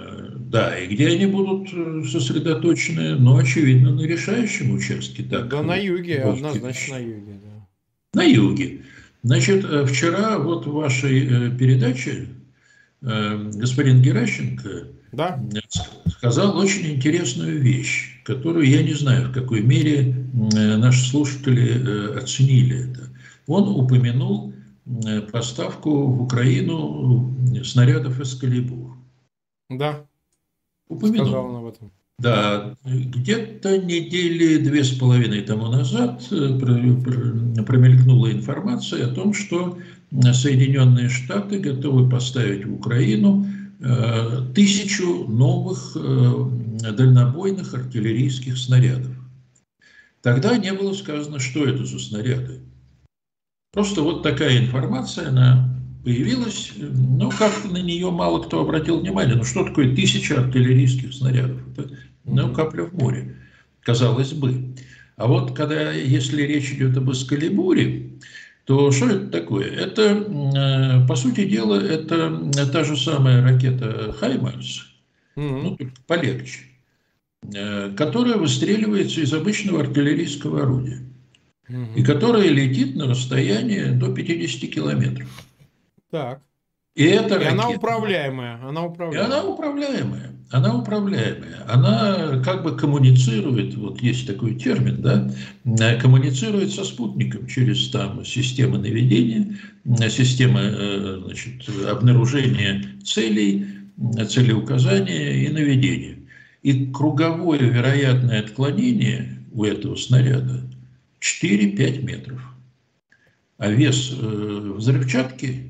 Speaker 2: Да, и где они будут сосредоточены, ну, очевидно, на решающем участке. Так,
Speaker 1: Да, на юге,
Speaker 2: русские
Speaker 1: однозначно на юге, да.
Speaker 2: на юге. Значит, вчера вот в вашей передаче господин Геращенко
Speaker 1: Да?
Speaker 2: сказал очень интересную вещь, которую я не знаю, в какой мере наши слушатели оценили это. Он упомянул поставку в Украину снарядов «Эскалибур».
Speaker 1: Да, сказал
Speaker 2: Упомянул.
Speaker 1: он об этом.
Speaker 2: Да, где-то недели 2,5 тому назад промелькнула информация о том, что Соединенные Штаты готовы поставить в Украину 1000 новых дальнобойных артиллерийских снарядов. Тогда не было сказано, что это за снаряды. Просто вот такая информация, она появилась, но как-то на нее мало кто обратил внимание. Ну что такое 1000 артиллерийских снарядов? Это, ну, капля в море, казалось бы. А вот когда, если речь идет об «Эскалибуре», то что это такое? Это, по сути дела, это та же самая ракета «Хаймарс», ну, только полегче, которая выстреливается из обычного артиллерийского орудия и которая летит на расстояние до 50 километров.
Speaker 1: Так.
Speaker 2: И эта
Speaker 1: И она
Speaker 2: ракета...
Speaker 1: управляемая.
Speaker 2: И она управляемая. Она управляемая. Она как бы коммуницирует, вот есть такой термин, да, коммуницирует со спутником через там системы наведения, системы, значит, обнаружения целей, целеуказания и наведения. И круговое вероятное отклонение у этого снаряда 4-5 метров. А вес взрывчатки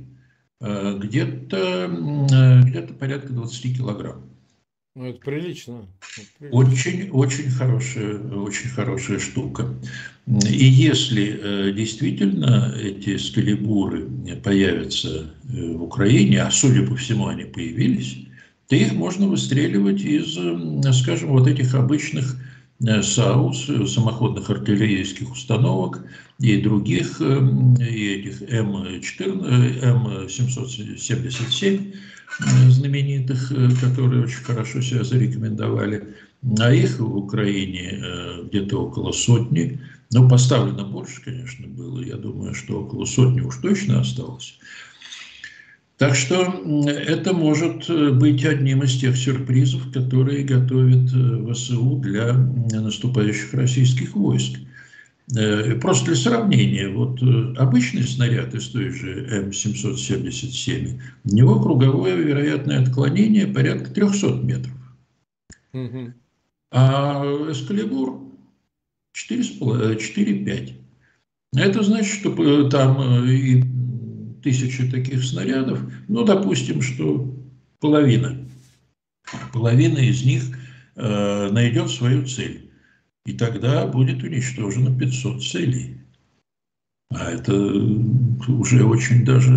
Speaker 2: где-то порядка 20 килограмм.
Speaker 1: Ну, это прилично.
Speaker 2: Очень хорошая штука. И если действительно эти «Эскалибуры» появятся в Украине, а судя по всему они появились, то их можно выстреливать из, скажем, вот этих обычных САУС, самоходных артиллерийских установок и других, и этих М777 знаменитых, которые очень хорошо себя зарекомендовали. А их в Украине где-то около сотни. Ну, поставлено больше, конечно, было. Я думаю, что около сотни уж точно осталось. Так что это может быть одним из тех сюрпризов, которые готовит ВСУ для наступающих российских войск. Просто для сравнения, вот обычный снаряд из той же М777, у него круговое вероятное отклонение порядка 300 метров. А «Эскалибур» 4-5. Это значит, что там и 1000 таких снарядов, ну, допустим, что половина из них найдет свою цель. И тогда будет уничтожено 500 целей. А это уже очень даже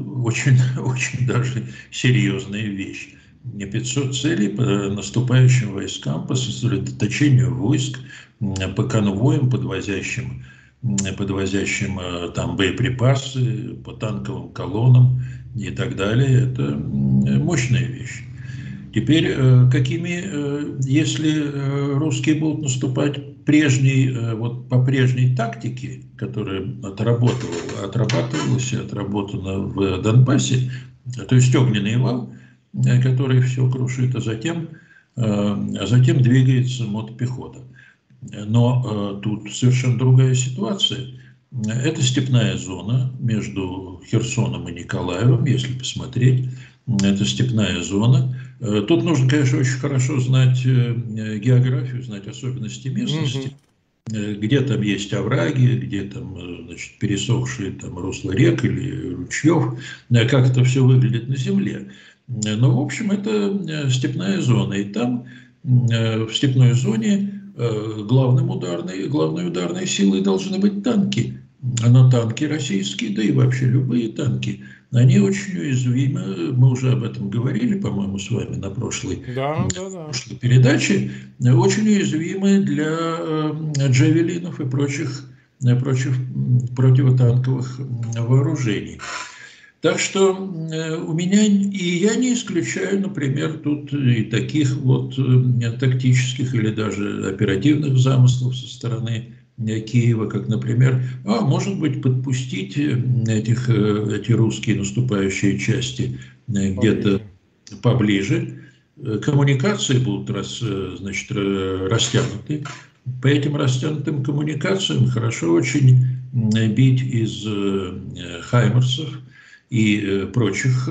Speaker 2: серьезная вещь. Не 500 целей по наступающим войскам, по сосредоточению войск, по конвоям, подвозящим там боеприпасы, по танковым колоннам и так далее. Это мощная вещь. Теперь, если русские будут наступать по прежней тактике, которая отрабатывалась и отработана в Донбассе, то есть огненный вал, который все крушит, а затем двигается мотопехота. Но тут совершенно другая ситуация. Это степная зона между Херсоном и Николаевым, если посмотреть. Это степная зона. Тут нужно, конечно, очень хорошо знать географию, знать особенности местности. Где там есть овраги, где там, значит, пересохшие там русла рек или ручьев, как это все выглядит на земле. Но, в общем, это степная зона. И там, в степной зоне, главной ударной силой должны быть танки. Но танки российские, да и вообще любые танки, они очень уязвимы. Мы уже об этом говорили, по-моему, с вами на прошлой передаче. Очень уязвимы для джавелинов и прочих противотанковых вооружений. Так что у меня, и я не исключаю, например, тут и таких вот тактических или даже оперативных замыслов со стороны Киева, как, например, может быть, подпустить эти русские наступающие части где-то поближе. Коммуникации будут растянуты. По этим растянутым коммуникациям хорошо очень бить из хаймерсов и прочих.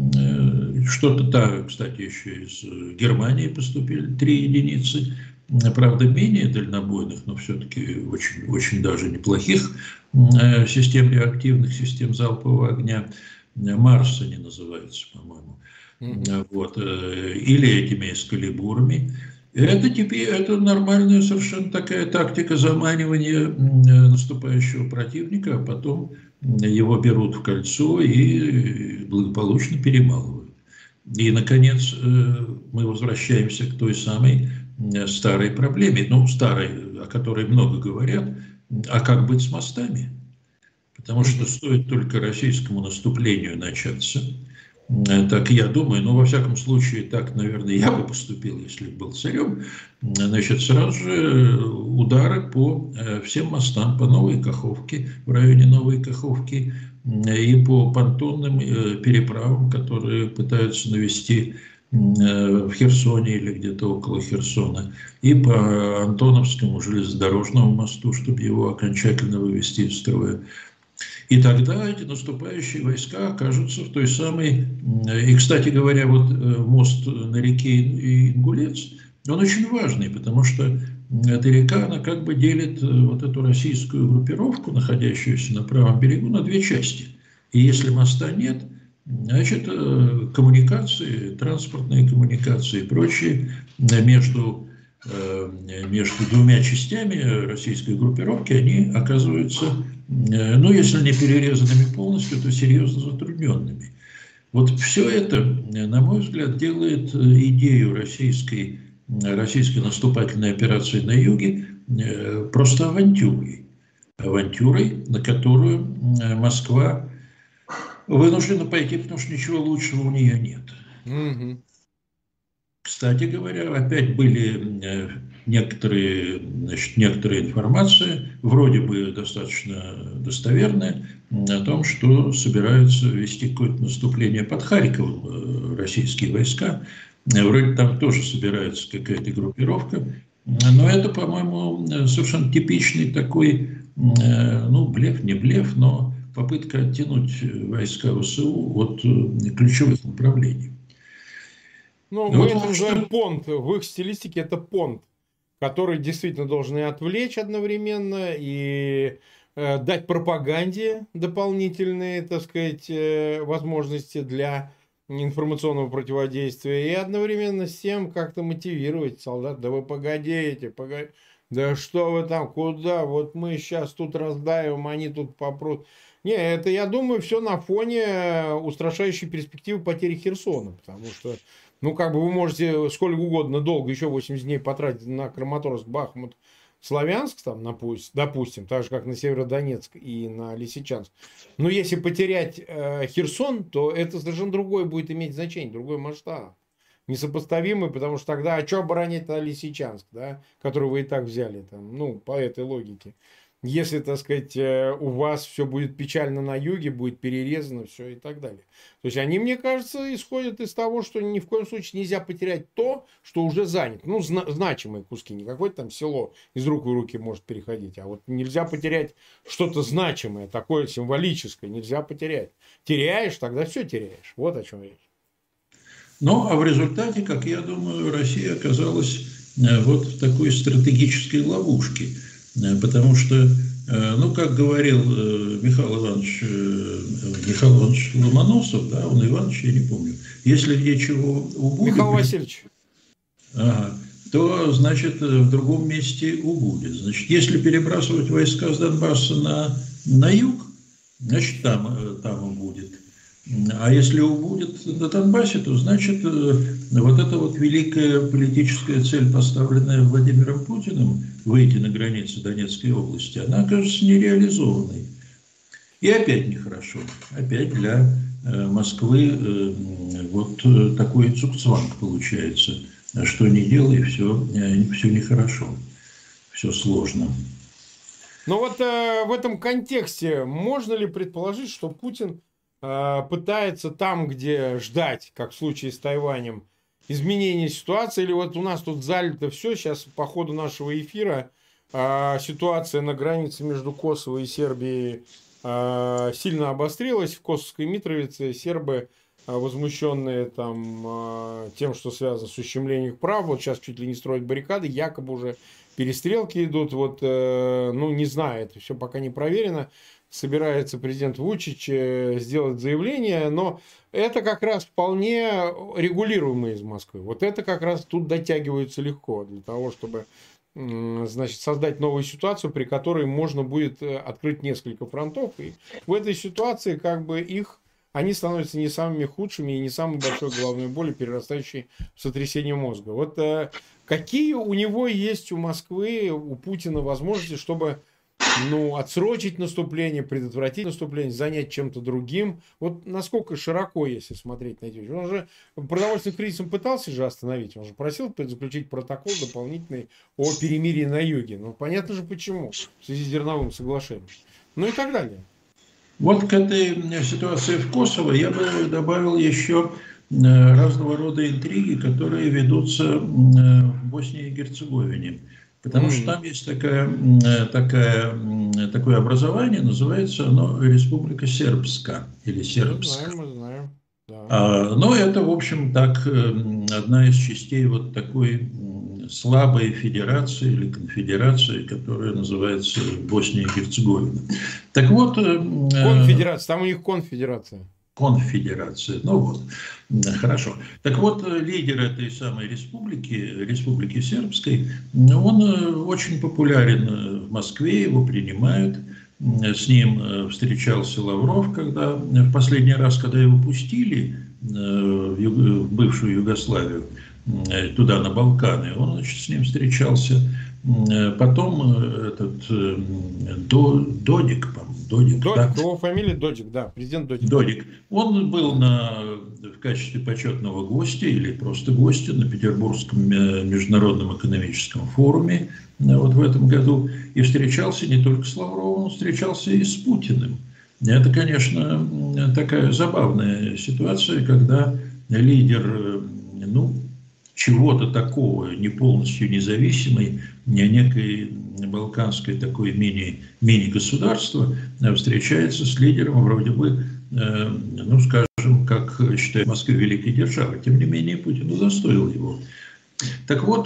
Speaker 2: Что-то, кстати, еще из Германии поступили 3 единицы. Правда, менее дальнобойных, но все-таки очень, очень даже неплохих систем реактивных, систем залпового огня. Марс они называются, по-моему. Вот. Или этими эскалибурами. Это нормальная совершенно такая тактика заманивания наступающего противника, а потом его берут в кольцо и благополучно перемалывают. И, наконец, мы возвращаемся к той самой старой проблеме, старой, о которой много говорят, а как быть с мостами? Потому что стоит только российскому наступлению начаться, так я думаю, во всяком случае, так, наверное, я бы поступил, если бы был царем, значит, сразу же удары по всем мостам, по Новой Каховке, в районе Новой Каховки, и по понтонным переправам, которые пытаются навести в Херсоне или где-то около Херсона, и по Антоновскому железнодорожному мосту, чтобы его окончательно вывести из строя. И тогда эти наступающие войска окажутся в той самой... И, кстати говоря, вот мост на реке Ингулец, он очень важный, потому что эта река, она как бы делит вот эту российскую группировку, находящуюся на правом берегу, на 2 части. И если моста нет, значит, коммуникации, транспортные коммуникации и прочие между 2 частями российской группировки, они оказываются, если не перерезанными полностью, то серьезно затрудненными. Вот все это, на мой взгляд, делает идею российской наступательной операции на юге просто авантюрой. Авантюрой, на которую Москва вынуждена пойти, потому что ничего лучшего у нее нет. Кстати говоря, опять были некоторые информации, вроде бы достаточно достоверные, о том, что собираются вести какое-то наступление под Харьковом российские войска. Вроде там тоже собирается какая-то группировка. Но это, по-моему, совершенно типичный такой, блеф, не блеф, но попытка оттянуть войска ВСУ от ключевых направлений.
Speaker 1: Мы это называем понт. В их стилистике это понт, который действительно должен и отвлечь одновременно, и дать пропаганде дополнительные, так сказать, возможности для информационного противодействия, и одновременно с тем как-то мотивировать солдат. Да вы погодите, да что вы там, куда, вот мы сейчас тут раздавим, они тут попрут. Не, это, я думаю, все на фоне устрашающей перспективы потери Херсона, потому что вы можете сколько угодно долго, еще 80 дней потратить на Краматорск, Бахмут, Славянск, там, допустим, так же, как на Северодонецк и на Лисичанск. Но если потерять Херсон, то это совершенно другое будет иметь значение, другой масштаб. Несопоставимый, потому что тогда, а что оборонять-то Лисичанск, да, который вы и так взяли, там, по этой логике. Если, так сказать, у вас все будет печально на юге, будет перерезано все и так далее. То есть они, мне кажется, исходят из того, что ни в коем случае нельзя потерять то, что уже занято. Значимые куски, не какое-то там село из рук в руки может переходить, а вот нельзя потерять что-то значимое, такое символическое, нельзя потерять. Теряешь, тогда все теряешь. Вот о чем речь.
Speaker 2: А в результате, как я думаю, Россия оказалась вот в такой стратегической ловушке. Потому что, как говорил Михаил Иванович Ломоносов, да, он Иванович, я не помню, если где чего убудет...
Speaker 1: Михаил Васильевич.
Speaker 2: То, значит, в другом месте убудет. Значит, если перебрасывать войска с Донбасса на юг, значит, там убудет. А если убудет на Донбассе, то, значит, вот эта вот великая политическая цель, поставленная Владимиром Путиным, выйти на границы Донецкой области, она окажется нереализованной. И опять нехорошо. Опять для Москвы вот такой цугцванг получается. Что не делай, все нехорошо, все сложно.
Speaker 1: Но вот в этом контексте можно ли предположить, что Путин пытается там, где ждать, как в случае с Тайванем, изменения ситуации, или вот у нас тут залито все, сейчас по ходу нашего эфира ситуация на границе между Косово и Сербией сильно обострилась. В Косовской Митровице сербы, возмущенные там тем, что связано с ущемлением их прав, вот сейчас чуть ли не строят баррикады, якобы уже перестрелки идут, вот, ну, не знаю, это все пока не проверено. Собирается президент Вучич сделать заявление, но это как раз вполне регулируемо из Москвы. Вот это как раз тут дотягиваются легко для того, чтобы, значит, создать новую ситуацию, при которой можно будет открыть несколько фронтов. И в этой ситуации как бы они становятся не самыми худшими и не самой большой головной болью, перерастающей в сотрясение мозга. Вот какие у него есть, у Москвы, у Путина возможности, чтобы отсрочить наступление, предотвратить наступление, занять чем-то другим? Вот насколько широко, если смотреть на эти вещи. Он же продовольственным кризисом пытался же остановить. Он же просил заключить протокол дополнительный о перемирии на юге. Ну, понятно же почему. В связи с зерновым соглашением. Ну и так далее.
Speaker 2: Вот к этой ситуации в Косово я бы добавил еще разного рода интриги, которые ведутся в Боснии и Герцеговине. Потому что там есть такое образование, называется оно Республика Сербска или Сербска.
Speaker 1: Мы знаем. Да.
Speaker 2: Но это, в общем, так, одна из частей вот такой слабой федерации или конфедерации, которая называется Босния и Герцеговина. Так вот...
Speaker 1: Конфедерация, там у них конфедерация.
Speaker 2: Конфедерация, ну вот, хорошо. Так вот, лидер этой самой республики Сербской, он очень популярен в Москве, его принимают. С ним встречался Лавров, в последний раз, когда его пустили в бывшую Югославию, туда, на Балканы, он, значит, с ним встречался. Потом этот Додик,
Speaker 1: Додик, да? Его фамилия Додик, да, президент Додик.
Speaker 2: Додик. Он был в качестве почетного гостя или просто гостя на Петербургском международном экономическом форуме вот в этом году и встречался не только с Лавровым, он встречался и с Путиным. Это, конечно, такая забавная ситуация, когда лидер, чего-то такого, не полностью независимой, не некой балканской такой мини-государства, встречается с лидером вроде бы, скажем, как считает Москва великой державой. Тем не менее, Путин удостоил его. Так вот,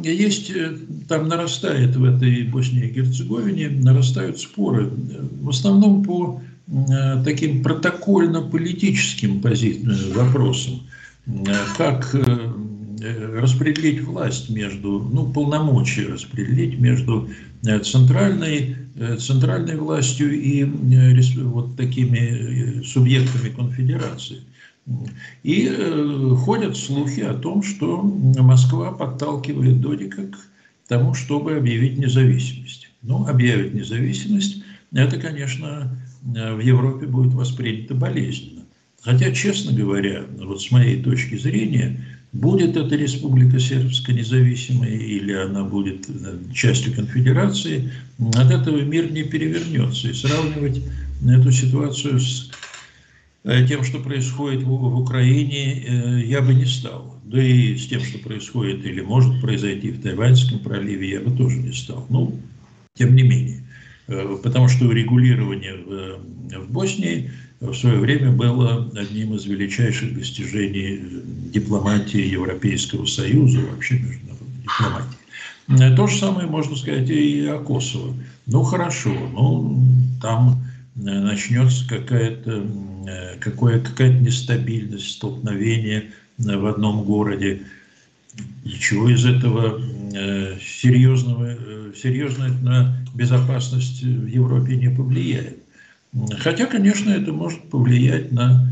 Speaker 2: там нарастает в этой Боснии и Герцеговине, нарастают споры, в основном по таким протокольно-политическим вопросам, как распределить власть полномочия распределить между центральной властью и вот такими субъектами конфедерации. И ходят слухи о том, что Москва подталкивает Додика к тому, чтобы объявить независимость. Объявить независимость, это, конечно, в Европе будет воспринято болезненно. Хотя, честно говоря, вот с моей точки зрения, будет эта республика сербская независимой или она будет частью конфедерации, от этого мир не перевернется. И сравнивать эту ситуацию с тем, что происходит в Украине, я бы не стал. Да и с тем, что происходит или может произойти в Тайваньском проливе, я бы тоже не стал. Тем не менее. Потому что урегулирование в Боснии в свое время было одним из величайших достижений дипломатии Европейского Союза, вообще международной дипломатии. То же самое можно сказать и о Косово. Хорошо, там начнется какая-то нестабильность, столкновение в одном городе. Ничего из этого серьезно на безопасность в Европе не повлияет. Хотя, конечно, это может повлиять на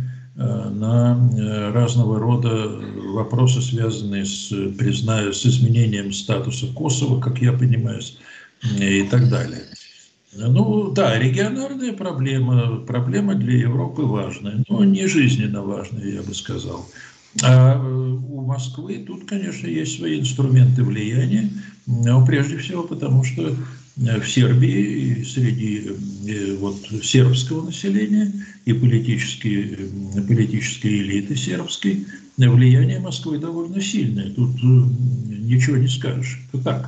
Speaker 2: разного рода вопросы, связанные с изменением статуса Косово, как я понимаю, и так далее. Ну да, региональная проблема для Европы важная, но не жизненно важная, я бы сказал. А у Москвы тут, конечно, есть свои инструменты влияния, но прежде всего потому, что в Сербии и среди вот, сербского населения и политической элиты сербской влияние Москвы довольно сильное. Тут ничего не скажешь. Это так.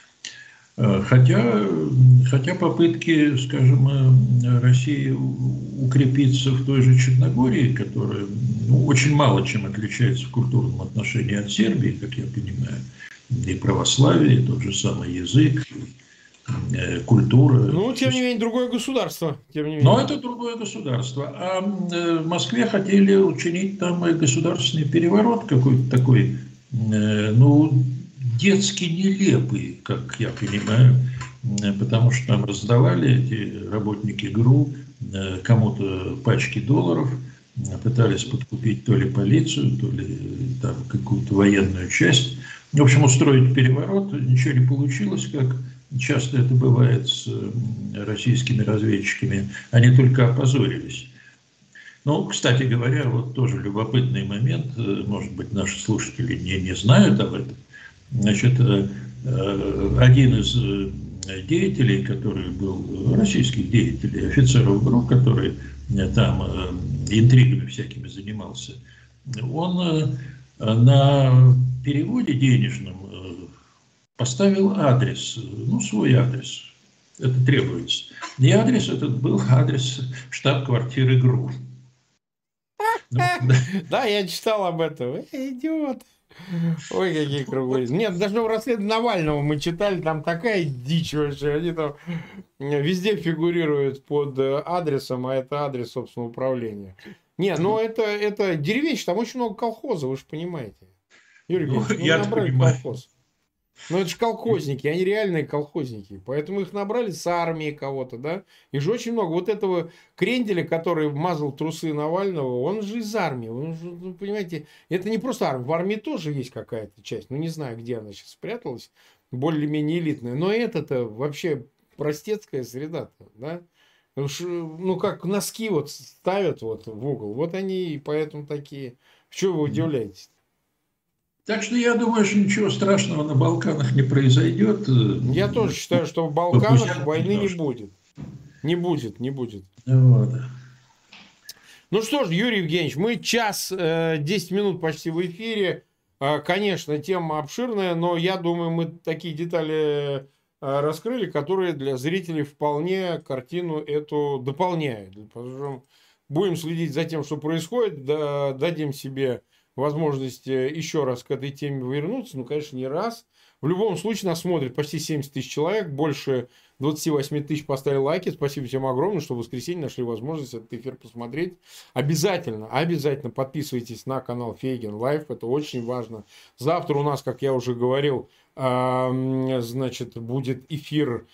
Speaker 2: Хотя попытки, скажем, России укрепиться в той же Черногории, которая очень мало чем отличается в культурном отношении от Сербии, как я понимаю, и православие, и тот же самый язык, культура.
Speaker 1: Ну, тем не менее, другое государство. Тем не менее.
Speaker 2: Но это другое государство. А в Москве хотели учинить там государственный переворот какой-то такой, детски нелепый, как я понимаю, потому что там раздавали эти работники ГРУ кому-то пачки долларов, пытались подкупить то ли полицию, то ли там какую-то военную часть. В общем, устроить переворот, ничего не получилось, как часто это бывает с российскими разведчиками, они только опозорились. Ну, кстати говоря, вот тоже любопытный момент, может быть, наши слушатели не знают об этом. Значит, один из деятелей, который был, российских деятелей, офицеров ГРУ, который там интригами всякими занимался, он на переводе денежном поставил адрес, свой адрес, это требуется. И адрес этот был адрес штаб-квартиры ГРУ.
Speaker 1: Да, я читал об этом. Идиот. Ой, какие круглые. Нет, даже в расследовании Навального мы читали, там такая дичь вообще. Они там везде фигурируют под адресом, а это адрес собственного управления. Не, ну это деревенщина, там очень много колхоза, вы же понимаете. Юрий Евгеньевич,
Speaker 2: я
Speaker 1: набрали
Speaker 2: понимаю.
Speaker 1: колхоз. Ну, это же колхозники, они реальные колхозники. Поэтому их набрали с армии кого-то, да? Их же очень много. Вот этого кренделя, который мазал трусы Навального, он же из армии. Он же, понимаете, это не просто армия. В армии тоже есть какая-то часть. Ну, не знаю, где она сейчас спряталась. Более-менее элитная. Но это-то вообще простецкая среда-то, да? Ну, как носки вот ставят вот в угол. Вот они и поэтому такие. Чего вы удивляетесь?
Speaker 2: Так что я думаю, что ничего страшного на Балканах не произойдет.
Speaker 1: Я тоже считаю, что в Балканах войны не будет. Не будет.
Speaker 2: Вот.
Speaker 1: Ну что ж, Юрий Евгеньевич, мы час 10 минут почти в эфире. Конечно, тема обширная, но я думаю, мы такие детали раскрыли, которые для зрителей вполне картину эту дополняют. Будем следить за тем, что происходит, дадим себе возможность еще раз к этой теме вернуться. Ну, конечно, не раз. В любом случае, нас смотрит почти 70 тысяч человек. Больше 28 тысяч поставили лайки. Спасибо всем огромное, что в воскресенье нашли возможность этот эфир посмотреть. Обязательно подписывайтесь на канал Фейгин Лайв. Это очень важно. Завтра у нас, как я уже говорил, значит, будет эфир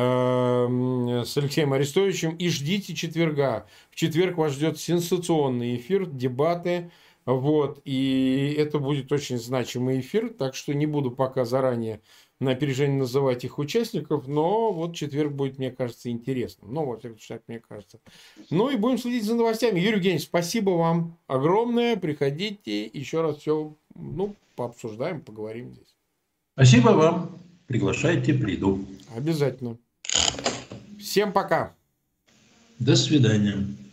Speaker 1: с Алексеем Арестовичем. И ждите четверга. В четверг вас ждет сенсационный эфир, дебаты. Вот, и это будет очень значимый эфир, так что не буду пока заранее на опережение называть их участников, но вот четверг будет, мне кажется, интересным. Ну, во всяком случае, мне кажется. Ну, и будем следить за новостями. Юрий Евгеньевич, спасибо вам огромное. Приходите, еще раз все, пообсуждаем, поговорим здесь.
Speaker 2: Спасибо вам. Приглашайте, приду.
Speaker 1: Обязательно. Всем пока.
Speaker 2: До свидания.